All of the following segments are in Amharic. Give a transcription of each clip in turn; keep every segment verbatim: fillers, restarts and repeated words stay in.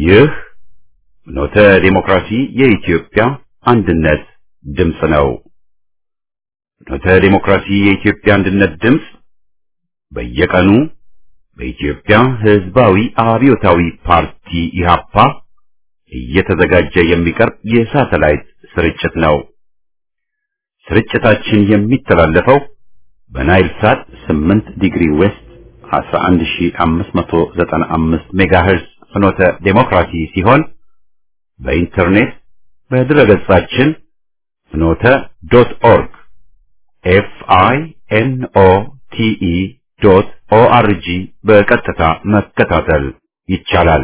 ይህ ፍኖተ ዲሞክራሲ የኢትዮጵያ አንድነት ድምፅ ነው። ፍኖተ ዲሞክራሲ የኢትዮጵያ አንድነት ድምፅ በየቀኑ በኢትዮጵያ ሕዝባዊ አብዮታዊ ፓርቲ ኢህአፓ እየተዘጋጀ የሚቀርብ የሳተላይት ስርጭት ነው። ስርጭታችን የሚተላለፈው በናይል ሳት ስምንት ዲግሪ ዌስት አስራ አንድ ሺህ አምስት መቶ ዘጠና አምስት ሜጋሄርዝ ፍኖተ ዲሞክራሲ ሲሆን በኢንተርኔት በድረገጻችን ፍኖተ ዶት ኦርግ ኤፍ አይ ኤን ኦ ቲ ኢ ዶት ኦ አር ጂ በቀጥታ መከታተል ይቻላል።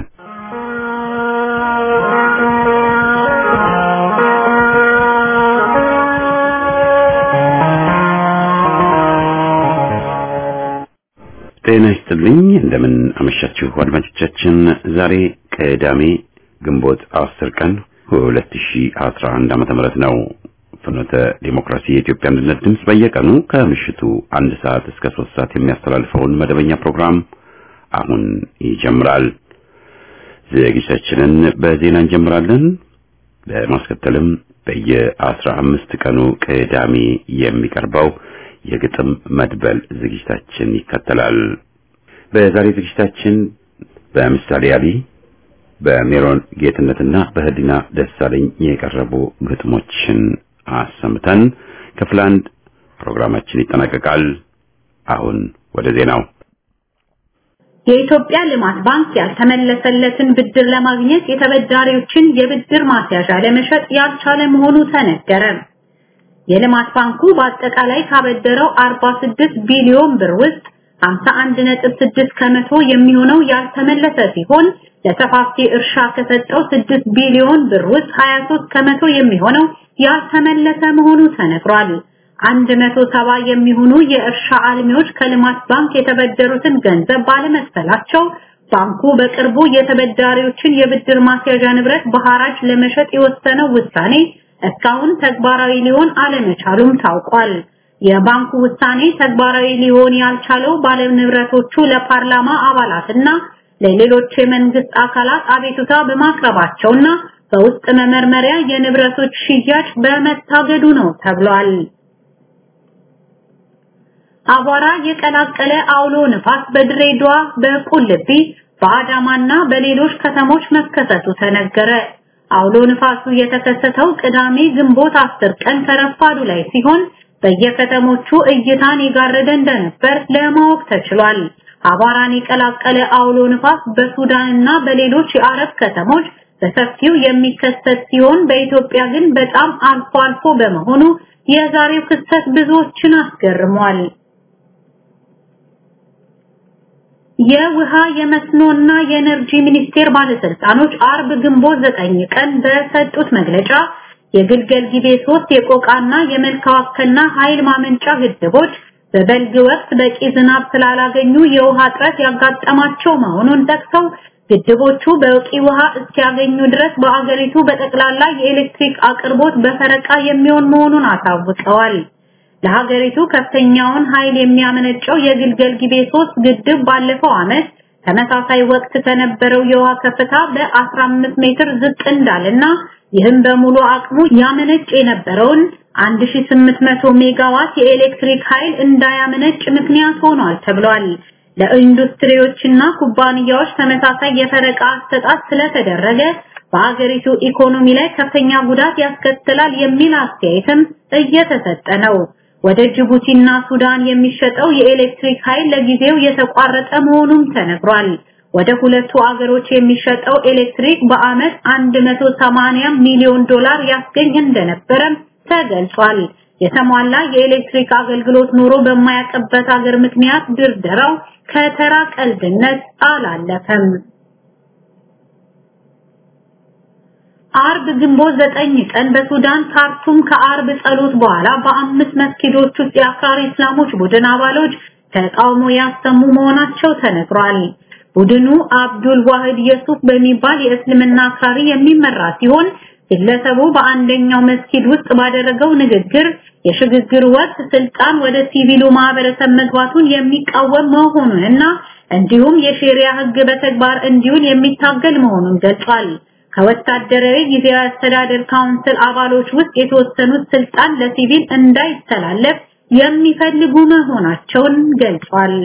ጤና ይስጥልኝ። እንደምን አመሻችሁ አድማጮቻችን። ዛሬ ቅዳሜ ግንቦት አስር ቀን ሁለት ሺህ አስራ አንድ ዓመተ ምህረት ነው። ፍኖተ ዲሞክራሲ የኢትዮጵያ አንድነት ድምፅ በየቀኑ ከምሽቱ አንድ ሰዓት እስከ ሶስት ሰዓት የሚያስተላልፈውን መደበኛ ፕሮግራም አሁን ይጀምራል። ዝግጅታችንን በዜና እንጀምራለን። በማስከተልም በየአስራ አምስት ቀኑ ቅዳሜ የሚቀርበው የግጥም መድበል ዝግጅታችን ይከተላል። በዛሬ ዝግጅታችን በምሳሌ አሊ በሜሮን ጌትነትና በህዲና ደሳለኝ የቀረቡ ግጥሞችን አሰምተን ክፍል አንድ ፕሮግራማችን ይጠናቀቃል። አሁን ወደ ዜናው። የኢትዮጵያ ልማት ባንክ ያልተመለሰለትን ብድር ለማግኘት የተበዳሪዎችን የብድር ማስያዣ ለመሸጥ ያልቻለ መሆኑ ተነገረ። የልማት ባንኩ በአጠቃላይ ካበደረው አርባ ስድስት ቢሊዮን ብር ውስጥ ሃምሳ አንድ ነጥብ ስድስት ከመቶ የሚሆነው ያልተመለሰ ሲሆን ለሰፋፊ እርሻ ከሰጠው ስድስት ቢሊዮን ብር ውስጥ ሀያ ሶስት ከመቶ የሚሆነው ያልተመለሰ መሆኑ ተነግሯል። መቶ ሰባ የሚሆኑ የእርሻ አልሚዎች ከልማት ባንክ የተበደሩትን ገንዘብ ባለመክፈላቸው ባንኩ በቅርቡ የተበዳሪዎችን የብድር ማስያዣ ንብረት በሐራጅ ለመሸጥ የወሰነው ውሳኔ እስካሁን ተግባራዊ ሊሆን አለመቻሉም ታውቋል። የባንኩ ውሳኔ ተግባራዊ ሊሆን ያልቻለው ባለንብረቶቹ ለፓርላማ አባላትና ለሌሎች የመንግስት አካላት አቤቱታ በማቅረባቸውና በውስጥ መመርመሪያ የንብረቶች ሽያጭ በመታገዱ ነው ተብሏል። አቧራ የቀላቀለ አውሎ ንፋስ በድሬዳዋ፣ በቁልቢ፣ በአዳማና በሌሎች ከተሞች መከሰቱ ተነገረ። አውሎ ንፋሱ የተከሰተው ቅዳሜ ግንቦት አስር ቀን ከረፋዱ ላይ ሲሆን በየከተሞቹ እይታን የጋረደ እንደነበር ለማወቅ ተችሏል። አቧራን የቀላቀለ አውሎ ንፋስ በሱዳንና በሌሎች የአረብ ከተሞች በሰፊው የሚከሰት ሲሆን በኢትዮጵያ ግን በጣም አልፎ አልፎ በመሆኑ የዛሬው ክስተት ብዙዎችን አስገርሟል። የውሃ የመስኖና የኤነርጂ ሚኒስቴር ባለስልጣኖች አርብ ግንቦት ዘጠኝ ቀን በሰጡት መግለጫ የግልገል ጊቤ ሶስት የቆቃና የመልካዋከና ኃይል ማመንጫ ግድቦች በበልግ ወቅት በቂ ዝናብ ስላላገኙ የውሃ እጥረት ያጋጠማቸው መሆኑን ጠቅሰው ግድቦቹ በቂ ውሃ እስኪያገኙ ድረስ በአገሪቱ በጠቅላላ የኤሌክትሪክ አቅርቦት በፈረቃ የሚሆን መሆኑን አሳውቀዋል። ለሀገሪቱ ከፍተኛውን ኃይል የሚያመነጨው የግልገል ጊቤ ሶስት ግድብ ባለፈው ዓመት ተመሳሳይ ወቅት ከነበረው የውሃ ከፍታ በአስራ አምስት ሜትር ዝቅ እንዳለና ይህም በሙሉ አቅሙ ያመነጭ የነበረውን አንድ ሺህ ስምንት መቶ ሜጋዋት የኤሌክትሪክ ኃይል እንዳያመነጭ ምክንያት ሆኗል ተብሏል። ለኢንዱስትሪዎችና ኩባንያዎች ተመሳሳይ የፈረቃ አሰጣጥ ስለተደረገ በሀገሪቱ ኢኮኖሚ ላይ ከፍተኛ ጉዳት ያስከትላል የሚል አስተያየትም እየተሰጠ ነው። ወደ ጅቡቲና ሱዳን የሚሸጠው የኤሌክትሪክ ኃይል ለጊዜው የተቋረጠ መሆኑም ተነግሯል። ወደ ሁለቱ አገሮች የሚሸጠው ኤሌክትሪክ በአመት መቶ ሰማንያ ሚሊዮን ዶላር ያስገኝ እንደነበረ ተገልጿል። የተሟላ የኤሌክትሪክ አገልግሎት ኖሮ በማያቀበት ሀገር ምክንያት ድርደራው ከተራ ቀልድነት አላለፈም። አርብ ግንቦት ዘጠኝ ቀን በሱዳን ካርቱም ከአርብ ጸሎት በኋላ በአምስት መስጊዶች ውስጥ የአክራሪ እስላሞች ቡድን አባሎች ተቃውሞ ያሰሙ መሆናቸው ተነግሯል። ቡድኑ አብዱል ዋሂድ የሱፍ በሚባል የእስልምና አክራሪ የሚመራ ሲሆን ግለሰቡ በአንደኛው መስጊድ ውስጥ ባደረገው ንግግር የሽግግር ወቅት ስልጣን ወደ ሲቪሉ ማህበረሰብ መግባቱን የሚቃወም መሆኑንና እንዲሁም የሸሪዓ ህግ በተግባር እንዲውል የሚታገል መሆኑን ገልጿል። ከወታደራዊ ጊዜያዊ አስተዳደር ካውንስል አባሎች ውስጥ የተወሰኑት ስልጣን ለሲቪል እንዳይተላለፍ የሚፈልጉ መሆናቸውን ገልጿል።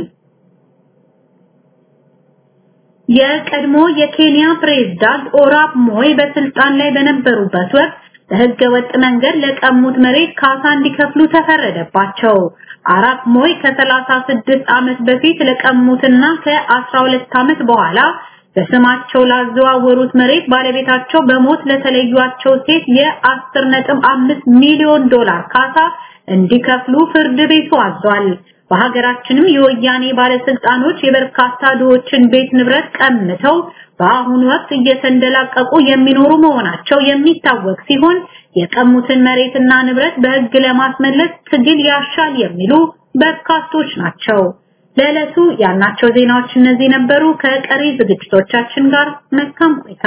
የቀድሞ የኬንያ ፕሬዝዳንት ኦራፕ ሞይ በስልጣን ላይ በነበሩበት ወቅት በህገ ወጥ መንገድ ለቀሙት መሬት ካሳ እንዲከፍሉ ተፈረደባቸው። አራፕ ሞይ ከሰላሳ ስድስት ዓመት በፊት ለቀሙትና ከአስራ ሁለት ዓመት በኋላ በስማቸው ላዘዋወሩት መሬት ባለቤታቸው በሞት ለተለዩአቸው ሴት የ10 ነጥብ አምስት ሚሊዮን ዶላር ካሳ እንዲከፍሉ ፍርድ ቤቱ አዟል። በሀገራችንም የወያኔ ባለስልጣኖች የበርካታ ድሆችን ቤት ንብረት ቀምተው በአሁኑ ወቅት እየተንደላቀቁ የሚኖሩ መሆናቸው የሚታወቅ ሲሆን የቀሙትን መሬትና ንብረት በህግ ለማስመለስ ትግል ያሻል የሚሉ በርካቶች ናቸው። ለዕለቱ ያልናቸው ዜናዎች እነዚህ ነበሩ። ከቀሪ ዝግጅቶቻችን ጋር መልካም ቆይታ።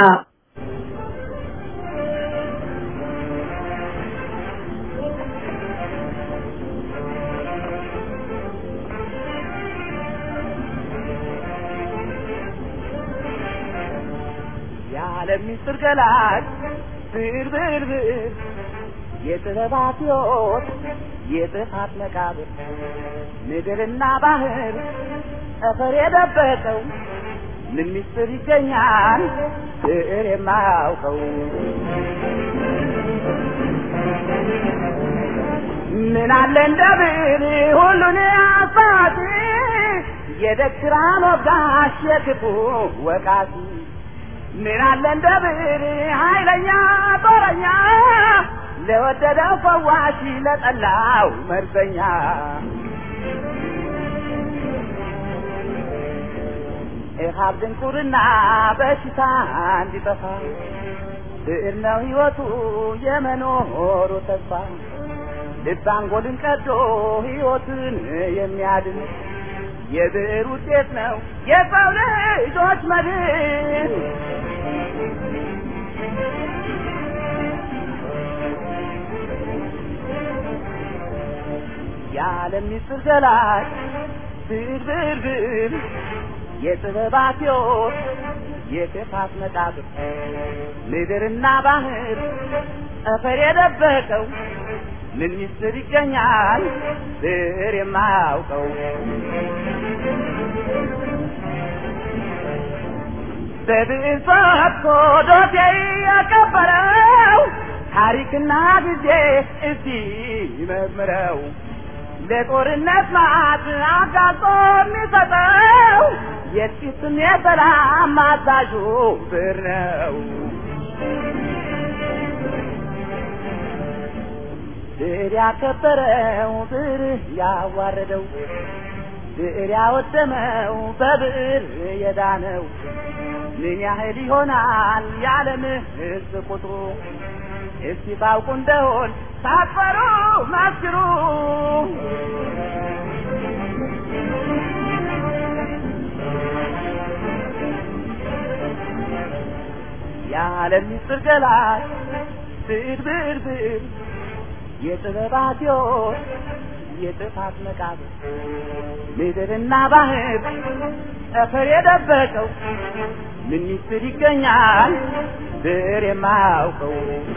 የዓለም ምስጢር ገላጭ ብርብር የጥበባት ሕይወት የጥፋት መቃብር ምድርና ባህር ጠፈር የደበቀው ምን ምስጢር ይገኛል ብዕር የማያውቀው? ምን አለ እንደ ብዕር ሁሉን አሳቲ የደግራ ወጋሽ የክፉ ወቃቲ ምን አለ እንደ ብዕር ኃይለኛ ጦረኛ ለወደደው ፈዋሽ ለጠላው መርዘኛ ኢሃብ ድንቁርና በሽታ እንዲጠፋ ብዕር ነው ሕይወቱ የመኖሩ ተስፋ ልብ አንጎልን ቀዶ ሕይወትን የሚያድን የብዕር ውጤት ነው የሰው ልጆች መድን። የዓለም ምስጢር ገላጭ ብዕር ብዕር ብዕር የጥበባት ሕይወት የክፋት መቃብር ምድርና ባህር ጠፈር የደበቀው ምን ምስጢር ይገኛል ብዕር የማያውቀው? በብዕር ፈትቶ ዶሴ ያከበረው ታሪክና ጊዜ እስቲ ይመርምረው ለጦርነት ማዕት አጋልጦ የሚሰጠው የጥቂትም የሰላም አዛዡ ብዕር ነው። ብዕር ያከበረው ብዕር ያዋረደው ብዕር ያወደመው በብዕር የዳነው ምን ያህል ይሆናል የዓለም ሕዝብ ቁጥሩ? እስቲ ታውቁ እንደሆን ሳትፈሩ መስክሩ። የዓለም ምስጢር ገላጭ ብዕር ብዕር ብዕር የጥበባት ሕይወት የጥፋት መቃብር ምድርና ባህር ጠፈር የደበቀው ምን ምስጢር ይገኛል ብዕር የማያውቀው?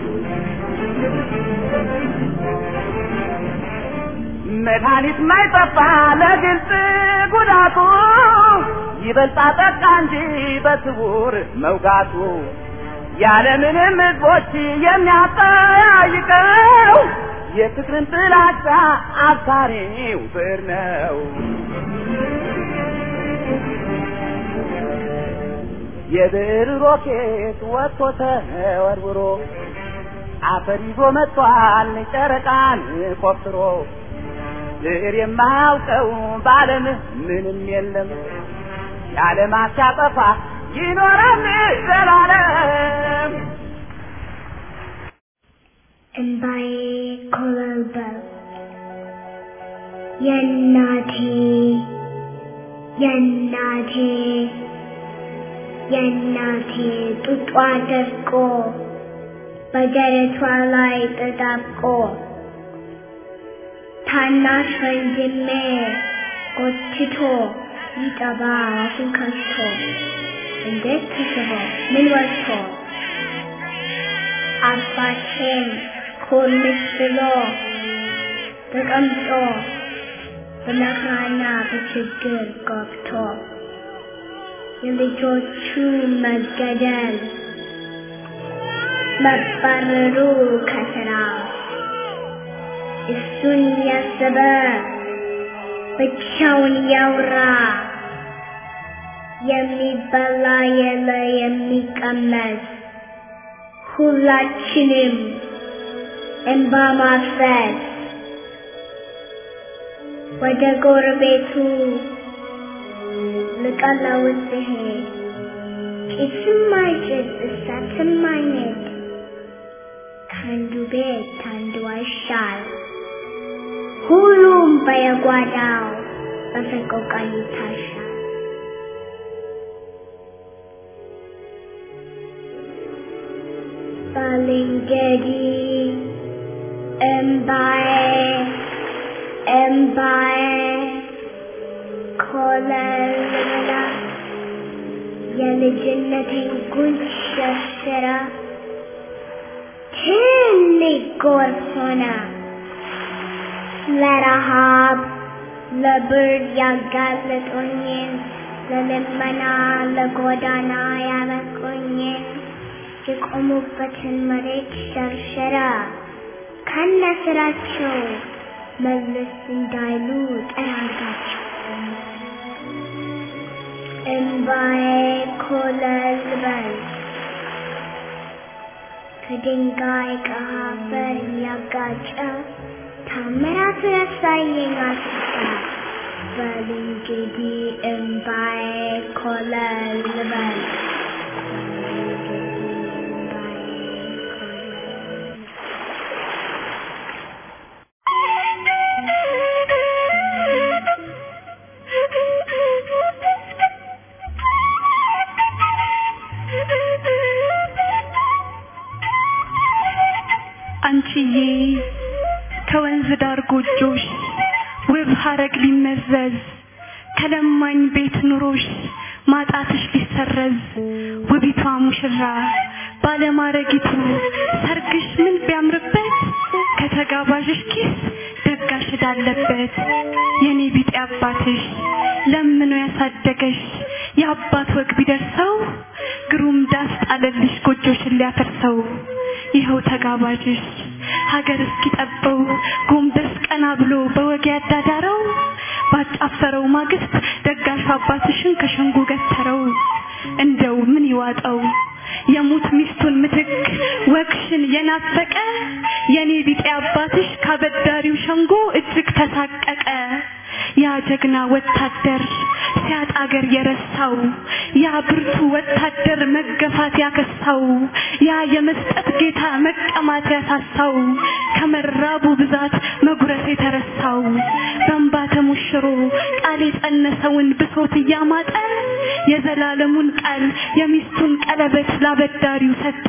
መድኃኒት ማይጠፋ ለግልጽ ጉዳቱ ይበልጣ ጠቃ እንጂ በስውር መውጋቱ ያለምንም ሕዝቦች የሚያጠያይቀው የፍቅርን ጥላቻ አብሳሪው ብዕር ነው። የብዕር ሮኬት ወጥቶ ተወርውሮ አፈር ይዞ መጥቷል ጨረቃን ቆፍሮ ብዕር የማያውቀው በዓለም ምንም የለም የዓለማት ሲያጠፋ ይኖራል ዘላለም። እንባዬ ኮበለበለ የእናቴ የእናቴ የእናቴ ጡጧ ደርቆ በደረቷ ላይ ተጣብቆ ታናሽ ወንድሜ ጎትቶ ይጠባ አፉን ከፍቶ እንዴት ተስቦ ምን ወጥቶ አባቴም ኮልስ ብሎ ተቀምጦ በመከራና በችግር ገብቶ የልጆቹ መገደል መባረሩ ከስራ እሱን ያሰበ ብቻውን ያውራ የሚበላ የለ የሚቀመስ ሁላችንም እንባ ማፍሰስ ወደ ጎረቤቱ ልቀለውስ ሲሄድ ጭስም አይጭስ እሳትም አይነድ ከአንዱ ቤት ከአንዱ አይሻል ሁሉም በየጓዳው በሰቆቃ ይታሻል። ባልንጀሪ እምባዬ እምባዬ ኮለልላ የልጅነቴን ጉንጭ ሸርሽራ ትልቅ ጎርፍ ሆነ ለረሃብ ለብርድ ያጋለጡኝን ለልመና ለጎዳና ያበቁኝን የቆሙበትን መሬት ሸርሸራ ከነስራቸው መለስ እንዳይሉ ጠራጋቸው። እምባዬ ኮለል በል ከድንጋይ ከአፈር ያጋጨ ታምራቱ ያሳየኝ አስታ በል እንግዲህ እምባዬ ኮለል በል አንቺዬ ከወንዝ ዳር ጎጆሽ ውብ ሐረግ ሊመዘዝ ከለማኝ ቤት ኑሮሽ ማጣትሽ ሊሰረዝ ውቢቷ ሙሽራ ባለማረጊቱ ሰርግሽ ምን ቢያምርበት ከተጋባዥሽ ኪስ ደጋሽ ዳለበት የኔ ቢጤ አባትሽ ለምኖ ያሳደገሽ የአባት ወግ ቢደርሰው ግሩም ዳስ ጣለልሽ ጎጆሽን ሊያፈርሰው ይኸው ተጋባዥሽ ሀገር እስኪጠበው ጎንበስ ቀና ብሎ በወግ ያዳዳረው ባጫፈረው ማግስት ደጋሽ አባትሽን ከሸንጎ ገተረው እንደው ምን ይዋጣው የሙት ሚስቱን ምትክ ወግሽን የናፈቀ የኔ ቢጤ አባትሽ ካበዳሪው ሸንጎ እጅግ ተሳቀቀ ያ ጀግና ወታደር ሲያጣ አገር የረሳው ያ ብርቱ ወታደር መገፋት ያከሳው ያ የመስጠት ጌታ መቀማት ያሳሳው ከመራቡ ብዛት መጉረስ የተረሳው በእንባ ተሞሽሮ ቃል የጸነሰውን ብሶት እያማጠ የዘላለሙን ቃል የሚስቱን ቀለበት ላበዳሪው ሰጠ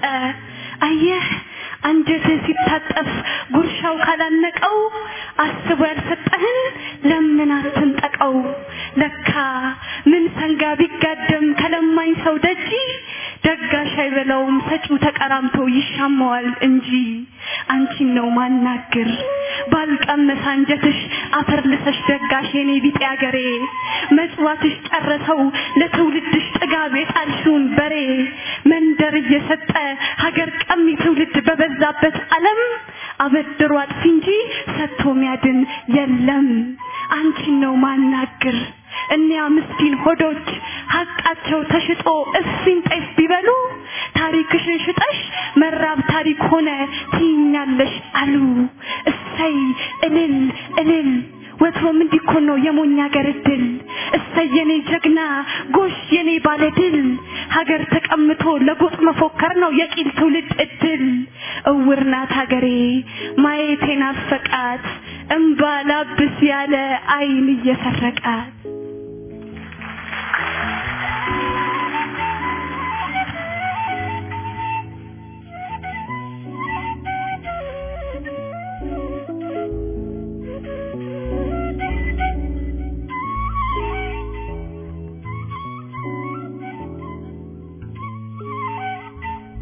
አየህ አንጀት ሲታጠፍ ጉርሻው ካላነቀው አስቦ ያልሰጠህን ለምን አትንጠቀው ለካ ምን ሰንጋ ቢጋደም ከለማኝ ሰው ደጂ ደጋሽ አይበላውም ሰጪው ተቀራምቶ ይሻማዋል እንጂ አንቺን ነው ማናገር ባልቀመስ አንጀትሽ አፈርልሰሽ ደጋሽ የኔ ቢጤ አገሬ መጽዋትሽ ጨረሰው ለትውልድሽ ጥጋብ የጣልሽውን በሬ መንደር እየሰጠ ሀገር ቀሚ ትውልድ በበዛበት ዓለም አበድሮ አጥፊ እንጂ ሰጥቶ ሚያድን የለም አንቺን ነው ማናገር እኒያ ምስኪን ሆዶች ሀቃቸው ተሽጦ እስፊን ጤፍ ቢበሉ ታሪክሽን ሽጠሽ መራብ ታሪክ ሆነ ትይኛለሽ አሉ እሰይ እልል እልል ወትሮም እንዲኮ ነው የሞኛ ገርድል እሰይ የኔ ጀግና ጎሽ የኔ ባለድል ሀገር ተቀምጦ ለጎጥ መፎከር ነው የቂል ትውልድ እድል እውርናት ሀገሬ ማየቴን አፈቃት እንባ ላብስ ያለ አይን እየሰረቃት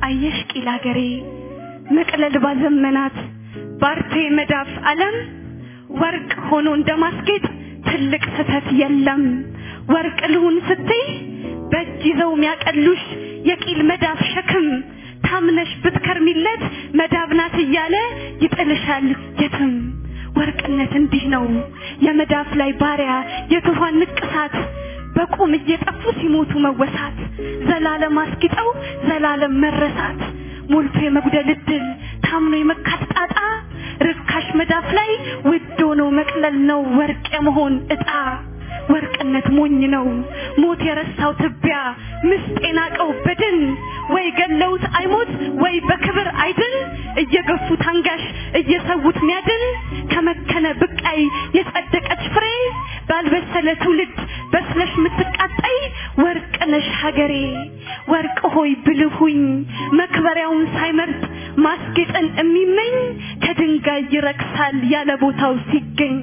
አየሽ ቂላገሬ መቅለል ባዘመናት ባርቴ መዳፍ ዓለም ወርቅ ሆኖ እንደማስጌጥ ትልቅ ስተት የለም ወርቅ ልሁን ስትይ በእጅ ይዘው የሚያቀሉሽ የቂል መዳፍ ሸክም ታምነሽ ብትከርሚለት መዳብናት እያለ ይጥልሻል የትም ወርቅነት እንዲህ ነው የመዳፍ ላይ ባሪያ የትኋን ንቅሳት በቁም እየጠፉ ሲሞቱ መወሳት ዘላለም አስቂጠው ዘላለም መረሳት ሞልቶ የመጉደል እድል ታምኖ የመካት ጣጣ ርካሽ መዳፍ ላይ ውድ ሆኖ መቅለል ነው ወርቅ የመሆን እጣ ወርቅነት ሞኝ ነው ሞት የረሳው ትቢያ ምስጤና ቀው በድን ወይ ገለውት አይሞት ወይ በክብር አይድን እየገፉት አንጋሽ እየሰውት ሚያድን ከመከነ ብቃይ የጸደቀች ፍሬ ባልበሰለ ትውልድ በስለሽ ምትቃጣይ ወርቅ ነሽ ሀገሬ ወርቅ ሆይ ብልሁኝ መክበሪያውን ሳይመርጥ ማስጌጥን የሚመኝ ከድንጋይ ይረክሳል ያለ ቦታው ሲገኝ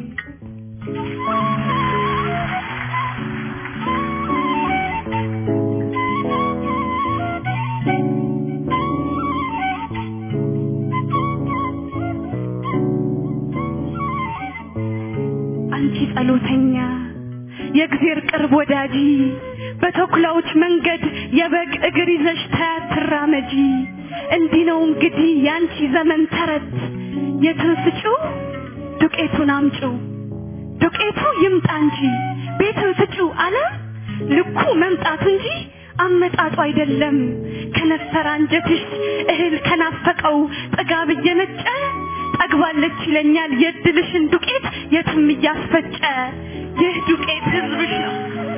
አንቺ ጸሎተኛ የእግዚአብሔር ቅርብ ወዳጂ በተኩላዎች መንገድ የበግ እግር ይዘሽ ታትራመጂ እንዲህ ነው እንግዲህ ያንቺ ዘመን ተረት የትንፍጩ ዱቄቱን አምጩ ዱቄቱ ይምጣ እንጂ ቤትን ፍጩ አለ ልኩ መምጣቱ እንጂ አመጣጡ አይደለም ከነፈራ አንጀትሽ እህል ከናፈቀው ጥጋብ እየነጨ ጠግባለች ይለኛል የድልሽን ዱቄት የትም ያስፈጨ ይህ ዱቄት ህዝብሽ ነው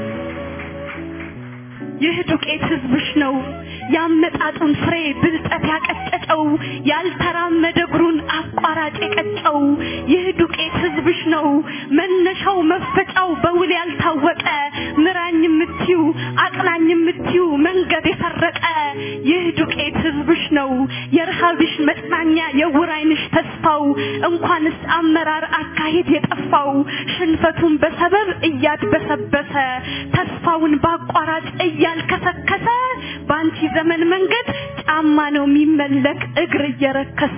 ይህ ዱቄት ህዝብሽ ነው ያመጣጡን ፍሬ ብልጠት ያቀጨጨው ያልተራመደ እግሩን አቋራጭ የቀጨው ይህ ዱቄት ህዝብሽ ነው መነሻው መፈጫው በውል ያልታወቀ ምራኝ ምትዩ አቅናኝ ምትዩ መንገድ የፈረቀ ይህ ዱቄት ህዝብሽ ነው የርሃብሽ መጽናኛ የውራይንሽ ተስፋው እንኳንስ አመራር አካሄድ የጠፋው ሽንፈቱን በሰበብ እያድበሰበሰ ተስፋውን ባቋራጭ እያልከሰከሰ ባንቺ ዘመን መንገድ ጫማ ነው የሚመለክ እግር እየረከሰ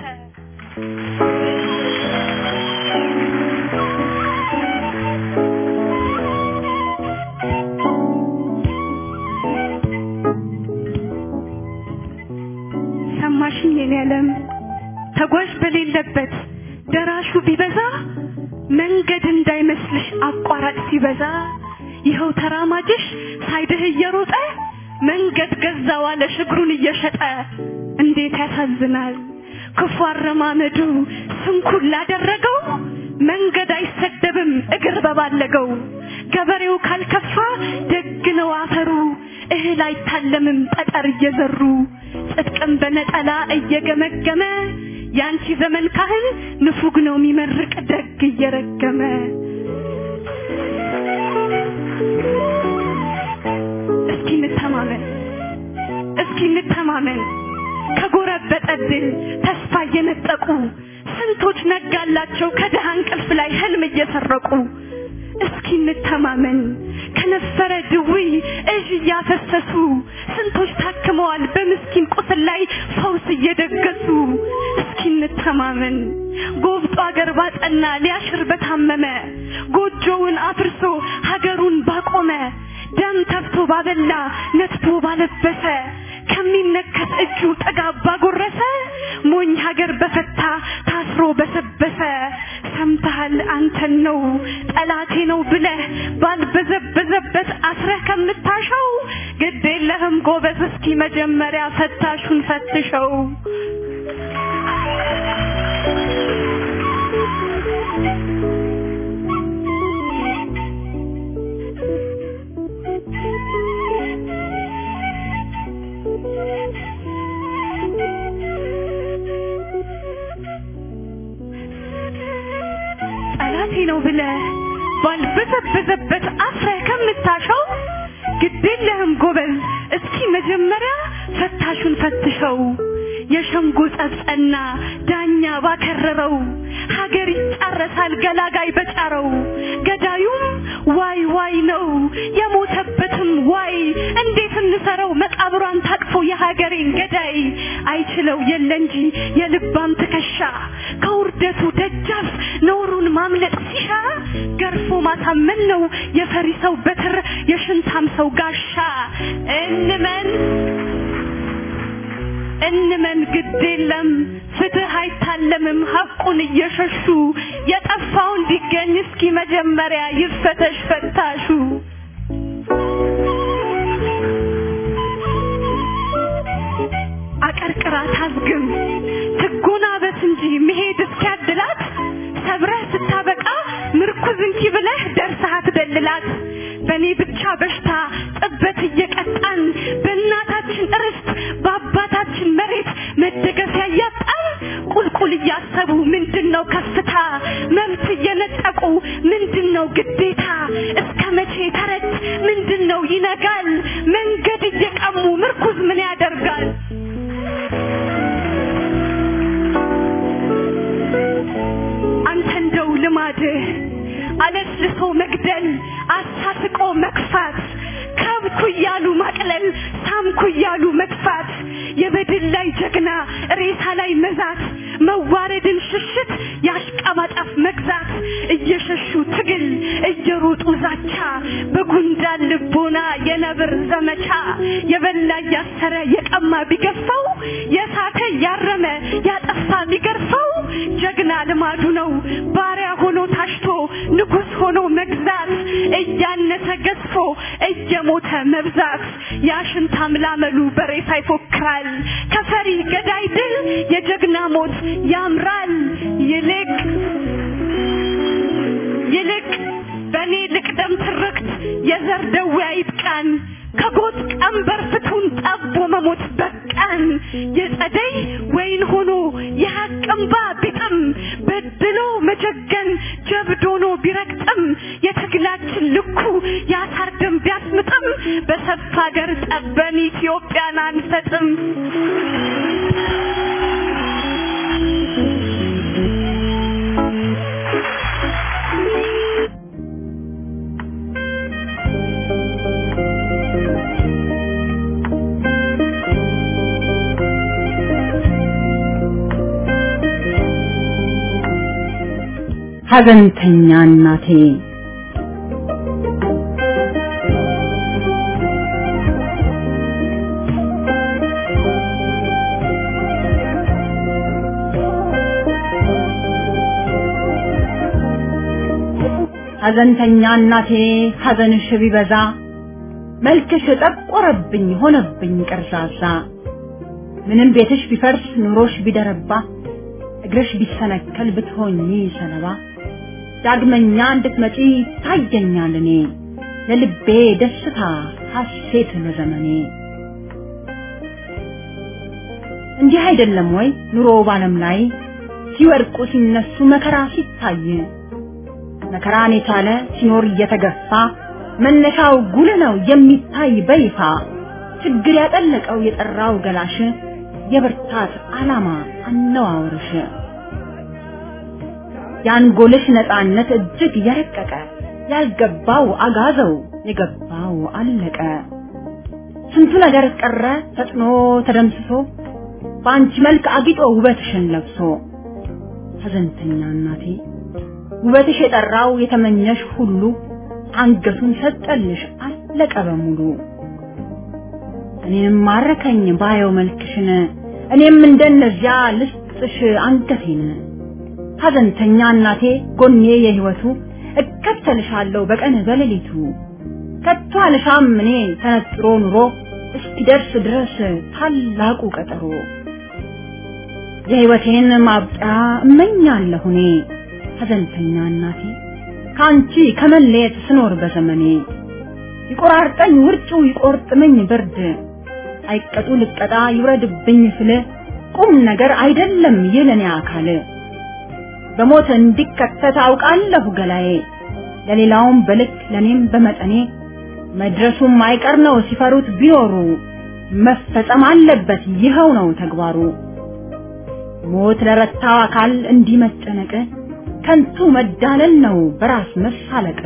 ሰማሽኝ የኔ ዓለም ተጓዥ በሌለበት ደራሹ ቢበዛ መንገድ እንዳይመስልሽ አቋራጭ ሲበዛ ይኸው ተራማጅሽ ሳይደህ እየሮጠ መንገድ ገዛው አለ እግሩን እየሸጠ እንዴት ያሳዝናል ክፉ አረማመዱ ስንኩል ላደረገው መንገድ አይሰደብም እግር በባለገው ገበሬው ካልከፋ ደግ ነው አፈሩ እህል አይታለምም ጠጠር እየዘሩ ጽድቅም በነጠላ እየገመገመ ያንቺ ዘመን ካህን ንፉግ ነው የሚመርቅ ደግ እየረገመ እስኪ እንተማመን እስኪ እንተማመን ከጎረበጠብን ተስፋ እየነጠቁ ስንቶች ነጋላቸው ከደሃ እንቅልፍ ላይ ህልም እየሰረቁ እስኪ እንተማመን ከነፈረ ድዊ እጅ ያፈሰሱ ስንቶች ታክመዋል በምስኪን ቁስል ላይ ፈውስ እየደገሱ እስኪ እንተማመን ጎብጦ አገር ባጠና ሊያሽር በታመመ ጎጆውን አፍርሶ ሀገሩን ባቆመ ደም ተፍቶ ባበላ ነጥቶ ባለበሰ ከሚነከስ እጁ ጠጋብ ባጎረሰ ሞኝ ሀገር በፈታ ታስሮ በሰበሰ ሰምተሃል አንተን ነው ጠላቴ ነው ብለህ ባልበዘበዘበት አስረህ ከምታሸው ግድ የለህም ጎበዝ እስኪ መጀመሪያ ፈታሹን ፈትሸው ጠላቴ ነው ብለህ ባልበዘበዘበት አስረህ ከምታሸው ግድ የለህም ጎበዝ እስኪ መጀመሪያ ፈታሹን ፈትሸው የሸንጎ ጸጸና ዳኛ ባከረረው ሀገር ይጫረሳል ገላጋይ በጫረው ገዳዩም ዋይ ዋይ ነው የሞተበትም ዋይ እንዴት እንሰረው መቃብሯን ታቅፎ የሀገሬ አስከሬን ገዳይ አይችለው የለ እንጂ የልባም ተከሻ ከውርደቱ ደጃፍ ነውሩን ማምለጥ ሲሻ ገርፎ ማሳመን ነው የፈሪሰው በትር የሽንታም ሰው ጋሻ እንመን እንመን ግድ የለም ፍትህ አይታለምም ሐቁን እየሸሹ የጠፋው እንዲገኝ እስኪ መጀመሪያ ይፈተሽ ፈታሹ አቀርቅራ ታዝግም ትጎናበት እንጂ መሄድ እስኪያድላት ሰብረህ ስታበቃ ምርኩዝ እንኪ ብለህ ደርሰህ አትደልላት በኔ ብቻ በሽታ ጥበት እየቀጣን በእናታችን ርስት በአባታችን መሬት መደገፊያ ያጣን ቁልቁል እያሰቡ ምንድነው ከፍታ መብት እየነጠቁ ምንድነው ግዴታ እስከ መቼ ተረት ምንድነው ይነጋል መንገድ እየቀሙ ምርኩዝ ምን ያደርጋል አንተ እንደው ልማድህ አለስልሶ መግደል አሳስቆ መክፋት ካብኩ ያሉ ማቅለል ሳምኩ ያሉ መጥፋት የበድል ላይ ጀግና ሬሳ ላይ መዛት መዋረድን ሽሽት ያሽቃባጣፍ መግዛት እየሸሹ ትግል እየሮጡ ዛቻ በጉንዳን ልቦና የነብር ዘመቻ የበላ ያሰረ የቀማ ቢገፋው የሳተ ያረመ ያጠፋ ቢገርፈው ጀግና ልማዱ ነው ባሪያ ሆኖ ታሽቶ ንጉስ ሆኖ መግዛት እያነሰ ገዝፎ እየሞተ መብዛት ያሽንታ ምላመሉ በሬሳ ይፎክራል ከፈሪ ገዳይ ድል የጀግና ሞት ያምራል ይልቅ ይልቅ በኔ ልቅደም ትርክት የዘር ደዌ አይጥቃን ከጎት ቀንበር ፍቱን ጠቦ መሞት በቃን የጸደይ ወይን ሆኖ የሐቅምባ ቢጥም በድሎ መጀገን ጀብዶኖ ቢረቅጥም የትግላችን ልኩ ያሳርደም ቢያስምጥም በሰፋ ሀገር ጠበን ኢትዮጵያን አንሰጥም ሀዘንተኛ እናቴ ሀዘንተኛ እናቴ ሀዘንሽ ቢበዛ መልክሽ ጠቆረብኝ ሆነብኝ ቀርዛዛ ምንም ቤትሽ ቢፈርስ ኑሮሽ ቢደረባ እግርሽ ቢሰነከል ብትሆኚ ሰለባ ዳግመኛ እንድትመጪ ታየኛል እኔ ለልቤ ደስታ ሐሴት ለዘመኔ እንዲህ አይደለም ወይ ኑሮ ባለም ላይ ሲወርቁ ሲነሱ መከራ ሲታይ መከራን የቻለ ሲኖር እየተገፋ መነሻው ጉል ነው የሚታይ በይፋ ችግር ያጠለቀው የጠራው ገላሽ የብርታት ዓላማ አነዋወርሽ ያንጎልሽ ነፃነት እጅግ የረቀቀ ያልገባው አጋዘው የገባው አለቀ ስንቱ ነገር ቀረ ተጥኖ ተደምስሶ ባንቺ መልክ አጊጦ ውበትሽን ለብሶ ሀዘንተኛ እናቴ ውበትሽ የጠራው የተመኘሽ ሁሉ አንገቱን ሰጠልሽ አለቀ በሙሉ እኔም ማረከኝ ባየው መልክሽን እኔም እንደነዚያ ልስጥሽ አንገቴን ሀዘንተኛ እናቴ ጎኔ የህይወቱ እከተልሻለሁ በቀን በሌሊቱ ከቶ አልሻም እኔ ተነጥሮ ኑሮ እስኪደርስ ድረስ ታላቁ ቀጠሮ የህይወቴን ማብቂያ እመኛለሁ እኔ ሀዘንተኛ እናቴ ካንቺ ከመለየት ስኖር በዘመኔ ይቆራርጠኝ ውርጩ ይቆርጥመኝ ብርድ አይቀጡ ልቀጣ ይውረድብኝ ስለ ቁም ነገር አይደለም የለኔ አካል በሞት እንዲከተት አውቃለሁ ገላዬ ለሌላውም በልክ ለኔም በመጠኔ መድረሱም አይቀር ነው ሲፈሩት ቢኖሩ መፈጸም አለበት ይኸው ነው ተግባሩ ሞት ለረታው አካል እንዲመጨነቅ ከንቱ መዳለል ነው በራስ መሳለቅ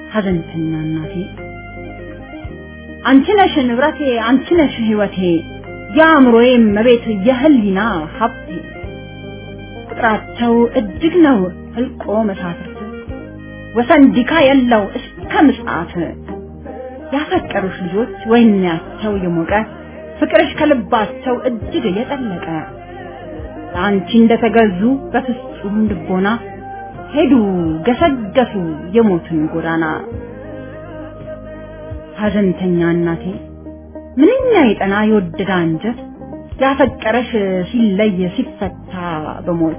ሀዘንተኛ እናቴ አንቺ ነሽ ንብረቴ አንቺ ነሽ ህይወቴ ያምሮዬም መቤት የህሊና ሀብቴ ቁጥራቸው እጅግ ነው ህልቆ መሳፍርት ወሰንዲካ የለው እስከ ምጽአት ያፈቀሩሽ ልጆች ወይናቸው የሞቀ ፍቅርሽ ከልባቸው እጅግ የጠለቀ አንቺ እንደተገዙ በፍጹም ልቦና ሄዱ ገሰገሱ የሞትን ጎዳና ሐዘንተኛ እናቴ ምንኛ የጠና የወደደ አንጀት ያፈቀረሽ ሲለይ ሲፈታ በሞት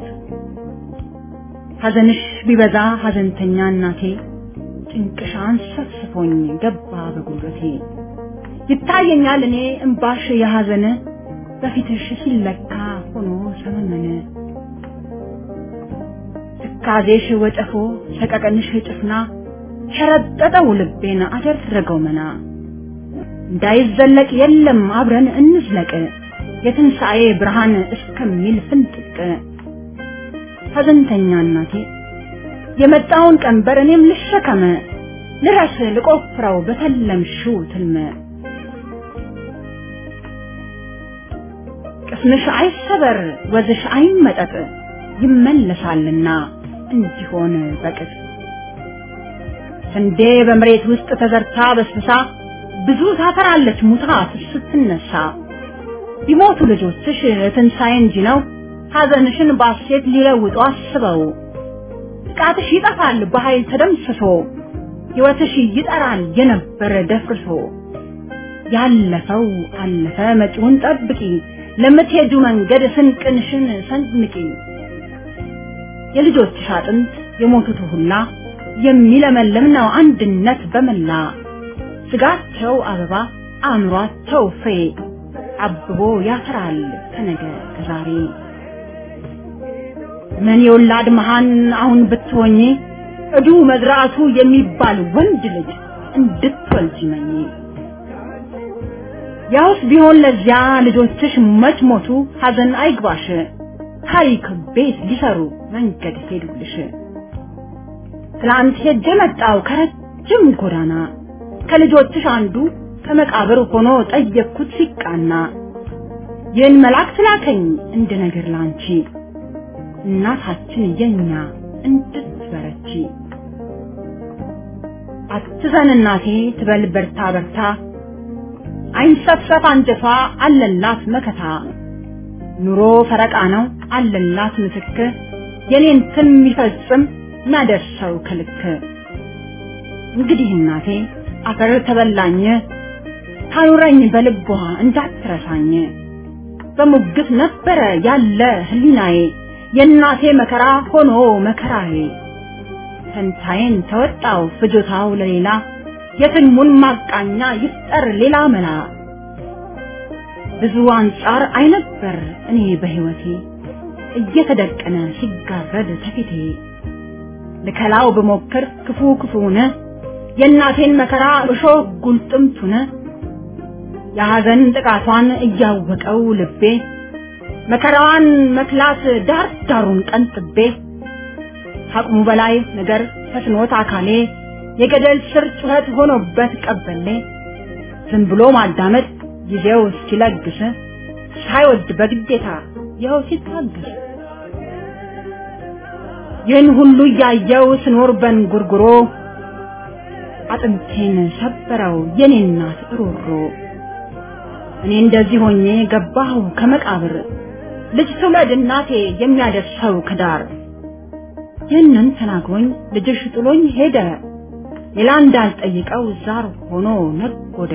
ሐዘንሽ ቢበዛ ሐዘንተኛ እናቴ ጭንቅሻን ሰፍስፎኝ ገባ በጉልበቴ ይታየኛል እኔ እንባሽ የሐዘን በፊትሽ ሲለካ ሆኖ ሰመመነ ትካዜሽ ወጨፎ ሰቀቀንሽ ጭፍና ሸረጠጠው ልቤን አደረገው መና እንዳይዘለቅ የለም አብረን እንዝለቅ የትንሣኤ ብርሃን እስከሚል ፍንጥቅ ሐዘንተኛ እናቴ የመጣውን ቀንበር እኔም ልሸከመ ልረስ ልቆፍረው በተለምሽው ትልመ ቅስምሽ አይሰበር ወዝሽ አይመጠጥ ይመለሳልና እንዲሆን በቅጥ ስንዴ በመሬት ውስጥ ተዘርታ በስብሳ ብዙ ታፈራለች ሙታ ስትነሳ ቢሞቱ ልጆችሽ ትንሣኤ እንጂ ነው ሐዘንሽን ባሴት ሊለውጡ አስበው ጥቃትሽ ይጠፋል በኃይል ተደምስሶ ሕይወትሽ ይጠራል የነበረ ደፍርሶ ያለፈው አለፈ መጪውን ጠብቂ ለምትሄዱ መንገድ ስንቅንሽን ሰንንቂ የልጆችሽ አጥንት የሞቱት ሁላ የሚለመልም ነው አንድነት በመላ ስጋቸው አበባ አእምሯቸው ፍሬ አብቦ ያፈራል ከነገ ከዛሬ ምን የወላድ መሃን አሁን ብትሆኚ እዱ መዝራቱ የሚባል ወንድ ልጅ እንድትወልጂ መኝ ያውስ ቢሆን ለዚያ ልጆችሽ መች ሞቱ ሐዘን አይግባሽ ታሪክ ቤት ሊሰሩ መንገድ ሄዱልሽ ትላንት ሄጄ መጣው ከረጅም ጎዳና ከልጆችሽ አንዱ ከመቃብር ሆኖ ጠየቅኩት ሲቃና ይህን መልአክ ላከኝ እንደ ነገር ላንቺ እናታችን የኛ እንድትበረቺ አትዘን እናቴ ትበል በርታ በርታ አይንሰፍሰፍ አንጀቷ አለላት መከታ ኑሮ ፈረቃ ነው አለላት ምትክ የኔን ትን የሚፈጽም ናደርሰው ከልክ እንግዲህ እናቴ አፈር ተበላኝ ታኑረኝ በልቧ እንዳትረሳኝ በሙግት ነበረ ያለ ህሊናዬ የእናቴ መከራ ሆኖ መከራዬ ተንታዬን ተወጣው ፍጆታው ለሌላ የትልሙን ማቃኛ ይፍጠር ሌላ መላ ብዙ አንጻር አይነበር እኔ በህይወቴ እየተደቀነ ሲጋረድ ተፊቴ ለከላው በሞከር ክፉ ክፉነ የእናቴን መከራ እሾህ ጉልጥምቱነ የሐዘን ጥቃቷን እያወቀው ልቤ መከራዋን መክላት ዳር ዳሩን ቀንጥቤ አቅሙ በላይ ነገር ተስኖት አካሌ የገደል ስር ጩኸት ሆኖበት ቀበሌ ዝም ብሎ ማዳመጥ ጊዜው እስኪለግስ ሳይወድ በግዴታ ይኸው ሲታገስ ይህን ሁሉ እያየው ስኖር በንጉርጉሮ አጥንቴን ሰበረው የኔ እናት ሮሮ እኔ እንደዚህ ሆኜ ገባሁ ከመቃብር ልጅ ትውለድ እናቴ የሚያደርሰው ከዳር ይህንን ተናግሮኝ ልጅሽ ጥሎኝ ሄደ ሌላ እንዳልጠይቀው ዛር ሆኖ ነጎደ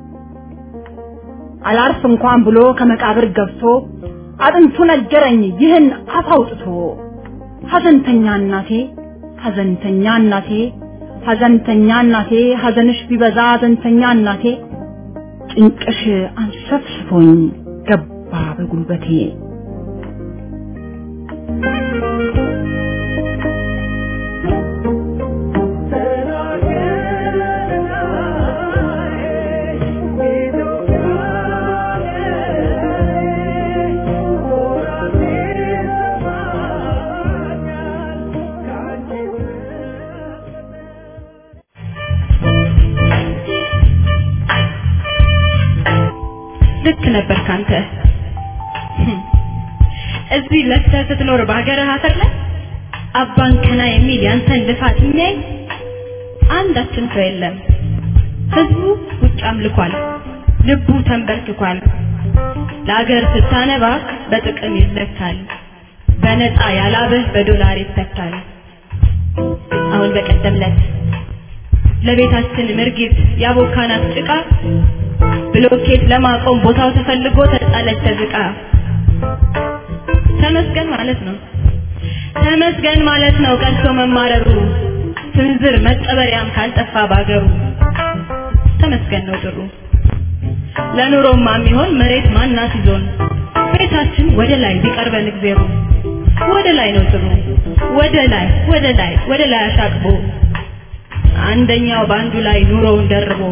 አላርፍ እንኳን ብሎ ከመቃብር ገብቶ አጥንቱ ነገረኝ ይህን አፍ አውጥቶ ሐዘንተኛ እናቴ ሐዘንተኛ እናቴ ሐዘንተኛ እናቴ ሐዘንሽ ቢበዛ ሐዘንተኛ እናቴ ጭንቅሽ አንሰፍስፎኝ ገባ በጉልበቴ ልክ ነበር ካንተ እዚህ ለፍተህ ስትኖር በሀገርህ አፈር ላይ አባን ከና የሚል ያንተን ልፋት የሚያይ አንዳችን ሰው የለም ህዝቡ ውጭ አምልኳል ልቡ ተንበርክኳል ለሀገር ስታነባ በጥቅም ይለካል በነፃ ያላበህ በዶላር ይተካል አሁን በቀደምለት ለቤታችን ምርጊት ያቦካናት ጭቃ ብሎኬት ለማቆም ቦታው ተፈልጎ ተጣለች ተዝቃ ተመስገን ማለት ነው ተመስገን ማለት ነው ቀልቶ መማረሩ ስንዝር መጠበሪያም ካልጠፋ ባገሩ ተመስገን ነው ጥሩ ለኑሮማ የሚሆን መሬት ማናት ይዞን ቤታችን ወደ ላይ ቢቀርበን እግዚአብሔር ወደ ላይ ነው ጥሩ ወደ ላይ ወደ ላይ ወደ ላይ አሻቅቦ አንደኛው ባንዱ ላይ ኑሮውን ደርቦ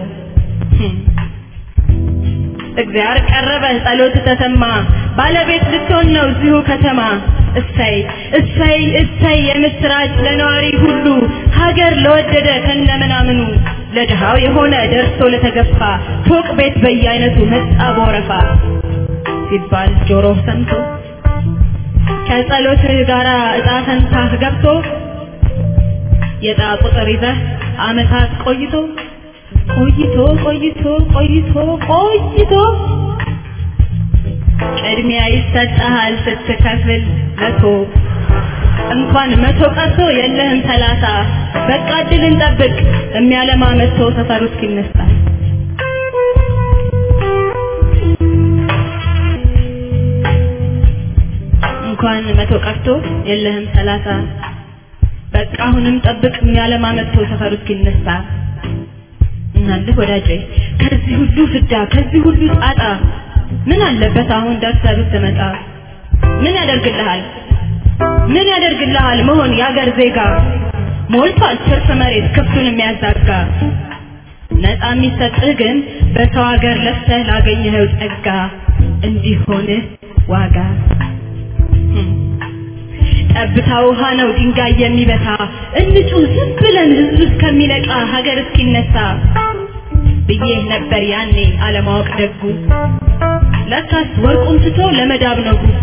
እግዚአብሔር ቀረበ ጸሎት ተሰማ ባለቤት ልትሆን ነው እዚሁ ከተማ እሰይ እሰይ እሰይ የምስራች ለነዋሪ ሁሉ ሀገር ለወደደ ከነምናምኑ ለድሃው የሆነ ደርሶ ለተገፋ ፎቅ ቤት በየአይነቱ መጣ በወረፋ ሲባል ጆሮ ሰምቶ ከጸሎት ጋራ እጣ ፈንታህ ገብቶ የዕጣ ቁጥር ይዘህ አመታት ቆይቶ ቆይቶ ቆይቶ ቆይቶ ቆይቶ ቅድሚያ ይሰጣል ስትከፍል መቶ እንኳን መቶ ቀርቶ የለህም ሰላሳ በቃ ድል እንጠብቅ የሚያለማ መቶ ሰፈሩ እስኪነሳ እንኳን መቶ ቀርቶ የለህም ሰላሳ በቃ አሁንም ጠብቅ የሚያለማ መቶ ሰፈሩ እስኪነሳ እናንተ ወዳጄ ከዚህ ሁሉ ፍዳ ከዚህ ሁሉ ጣጣ ምን አለበት አሁን ደርሰህ ብትመጣ ምን ያደርግልሃል ምን ያደርግልሃል መሆን ያገር ዜጋ ሞልቷል ትርፍ መሬት ክፍቱን የሚያዛጋ ነፃ የሚሰጥህ ግን በሰው ሀገር ለፍተህ ላገኘኸው ጸጋ እንዲሆን ዋጋ ጠብታ ውሃ ነው ድንጋይ የሚበታ እንጩህ ዝም ብለን ህዝብ እስከሚነቃ ሀገር እስኪነሳ ብዬህ ነበር ያኔ አለማወቅ ደጉ ለካስ ወርቁን ትቶ ለመዳብ ነው ጉጉ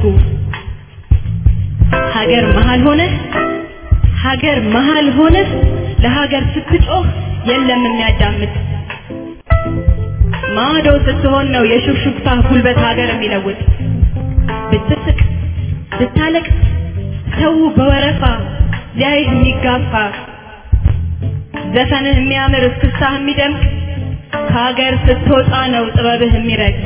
ሀገር መሃል ሆነ ሀገር መሃል ሆነ ለሀገር ስትጮህ የለም የሚያዳምጥ ማዶ ስትሆን ነው የሹክሹክታ ጉልበት ሀገር የሚለውጥ ብትስቅ ብታለቅ ሰው በወረፋ ሊያይህ የሚጋፋ ዘፈንህ የሚያምር እስክስታህ የሚደምቅ ከሀገር ስትወጣ ነው ጥበብህ የሚረቅ